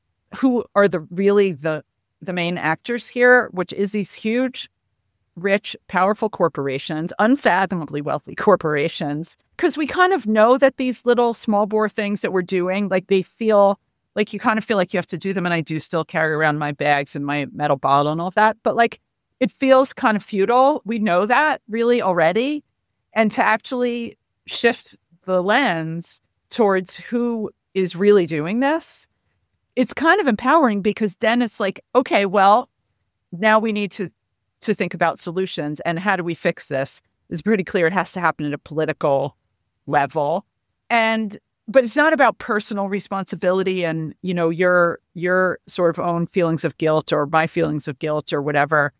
who are the really the, the main actors here, which is these huge, rich, powerful corporations, unfathomably wealthy corporations, because we kind of know that these little small bore things that we're doing, like they feel like you kind of feel like you have to do them. And I do still carry around my bags and my metal bottle and all of that. But like, it feels kind of futile. We know that really already. And to actually shift the lens towards who is really doing this, it's kind of empowering because then it's like, okay, well, now we need to to think about solutions and how do we fix this? It's pretty clear it has to happen at a political level. And but it's not about personal responsibility and, you know, your your sort of own feelings of guilt or my feelings of guilt or whatever.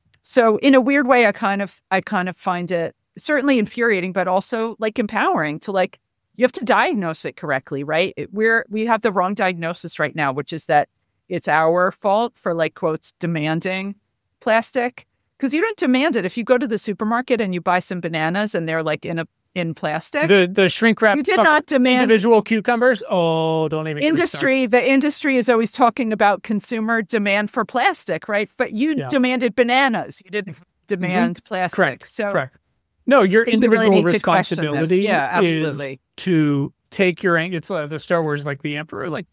So in a weird way, I kind of I kind of find it certainly infuriating, but also like empowering to like, you have to diagnose it correctly, right? It, we're, we have the wrong diagnosis right now, which is that it's our fault for like quotes, demanding plastic. Because you don't demand it. If you go to the supermarket and you buy some bananas and they're like in a in plastic. The the shrink wrap. You did not demand individual cucumbers. Oh, don't even. Industry. The industry is always talking about consumer demand for plastic, right? But you yeah. demanded bananas. You didn't demand mm-hmm. plastic. Correct. So correct. No, your individual really responsibility yeah, absolutely. is to take your. It's uh, the Star Wars, like the Emperor, like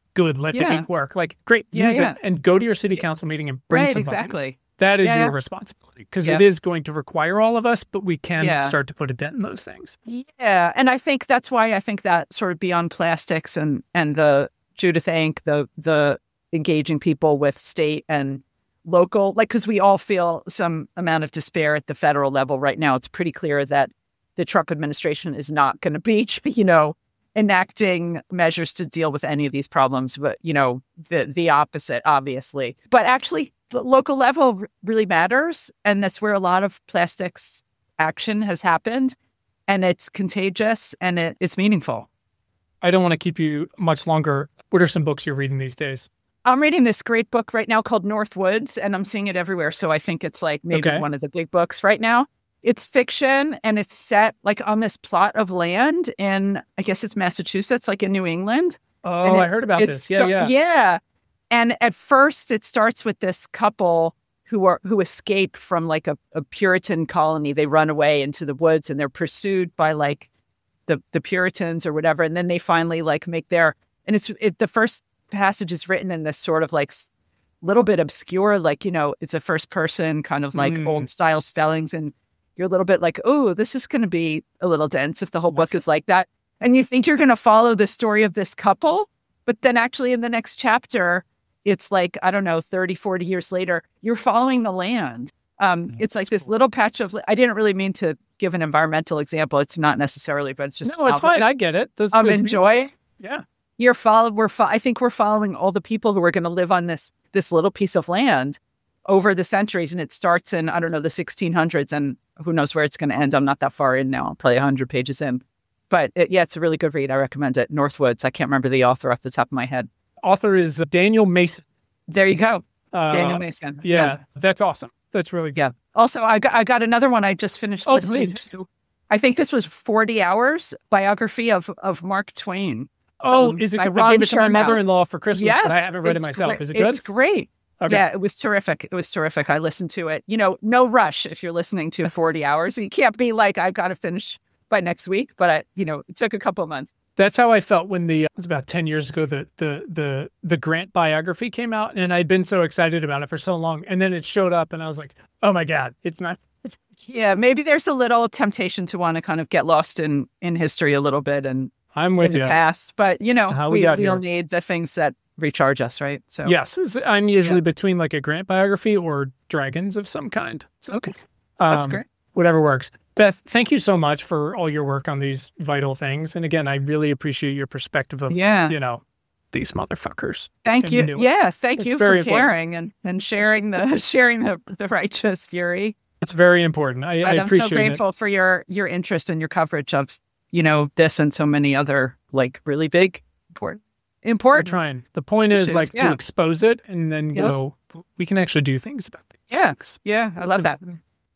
good, let Yeah. the ink work. Like, great, Yeah, use yeah. it and go to your city council meeting and bring Right, somebody. exactly. That is Yeah, your yeah. responsibility because Yeah. it is going to require all of us, but we can Yeah. start to put a dent in those things. Yeah, and I think that's why I think that sort of beyond plastics and and the Judith Inc, the the engaging people with state and local, like, because we all feel some amount of despair at the federal level right now. It's pretty clear that the Trump administration is not going to be, you know, enacting measures to deal with any of these problems, but, you know, the the opposite, obviously. But actually, the local level r- really matters, and that's where a lot of plastics action has happened, and it's contagious and it, it's meaningful. I don't want to keep you much longer. What are some books you're reading these days? I'm reading this great book right now called North Woods, and I'm seeing it everywhere. So I think it's like maybe Okay. one of the big books right now. It's fiction, and it's set like on this plot of land in, I guess it's Massachusetts, like in New England. Oh, And it- I heard about It this. Yeah, sta- yeah. yeah. And at first, it starts with this couple who are who escape from like a, a Puritan colony. They run away into the woods, and they're pursued by like the the Puritans or whatever. And then they finally like make their and it's it, the first passage is written in this sort of like s- little bit obscure, like, you know, it's a first person kind of like Mm. old style spellings, and you're a little bit like, oh, this is going to be a little dense if the whole book is like that. And you think you're going to follow the story of this couple, but then actually in the next chapter, it's like, I don't know, thirty, forty years later, you're following the land. Um, it's like this little patch of, I didn't really mean to give an environmental example. It's not necessarily, but it's just, No, it's fine. I get it. Those um, goods- enjoy. Yeah. You're follow. We're. Fo- I think we're following all the people who are going to live on this this little piece of land over the centuries, and it starts in I don't know the sixteen hundreds, and who knows where it's going to end. I'm not that far in now. I'm probably one hundred pages in, but it, yeah, it's a really good read. I recommend it. Northwoods. I can't remember the author off the top of my head. Author is Daniel Mason. There you go, Uh, Daniel Mason. Yeah, that's awesome. That's really good. yeah. Also, I got I got another one. I just finished Oh, listening please. to. I think this was forty hours biography of of Mark Twain. Oh, Um, is it by good? I Ron gave it to my Chernow. mother-in-law for Christmas, Yes, but I haven't read it it's myself. great. Is it good? It's great. Okay. Yeah, it was terrific. It was terrific. I listened to it. You know, no rush if you're listening to forty hours. You can't be like, I've got to finish by next week. But I, you know, it took a couple of months. That's how I felt when the it was about ten years ago the the the the Grant biography came out, and I'd been so excited about it for so long, and then it showed up, and I was like, oh my god, it's not. Yeah, maybe there's a little temptation to want to kind of get lost in in history a little bit and I'm in with the you. past. But you know, How we we got we'll here. need the things that recharge us, right? So Yes, it's- I'm usually Yeah. between like a Grant biography or dragons of some kind. So, okay, that's um, great. Whatever works. Beth, thank you so much for all your work on these vital things. And again, I really appreciate your perspective of, Yeah, you know, these motherfuckers. thank and you. knew it. Yeah, thank It's you for very important. caring and and sharing the sharing the the righteous fury. It's very important. I, I But I'm appreciate so grateful for your your interest and your coverage of, you know, this and so many other like really big important it. We're important. trying. The point is Issues, like yeah. to expose it and then Yep. go, we can actually do things about it. Yeah, yeah, I love that.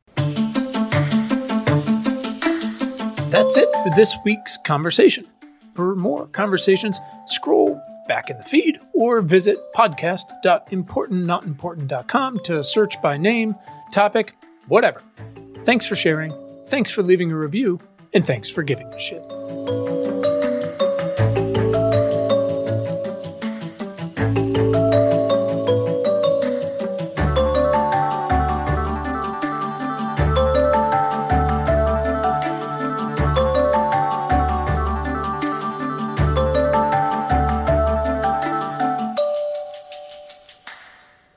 That's it for this week's conversation. For more conversations, scroll back in the feed or visit podcast dot important not important dot com to search by name, topic, whatever. Thanks for sharing, thanks for leaving a review, and thanks for giving a shit.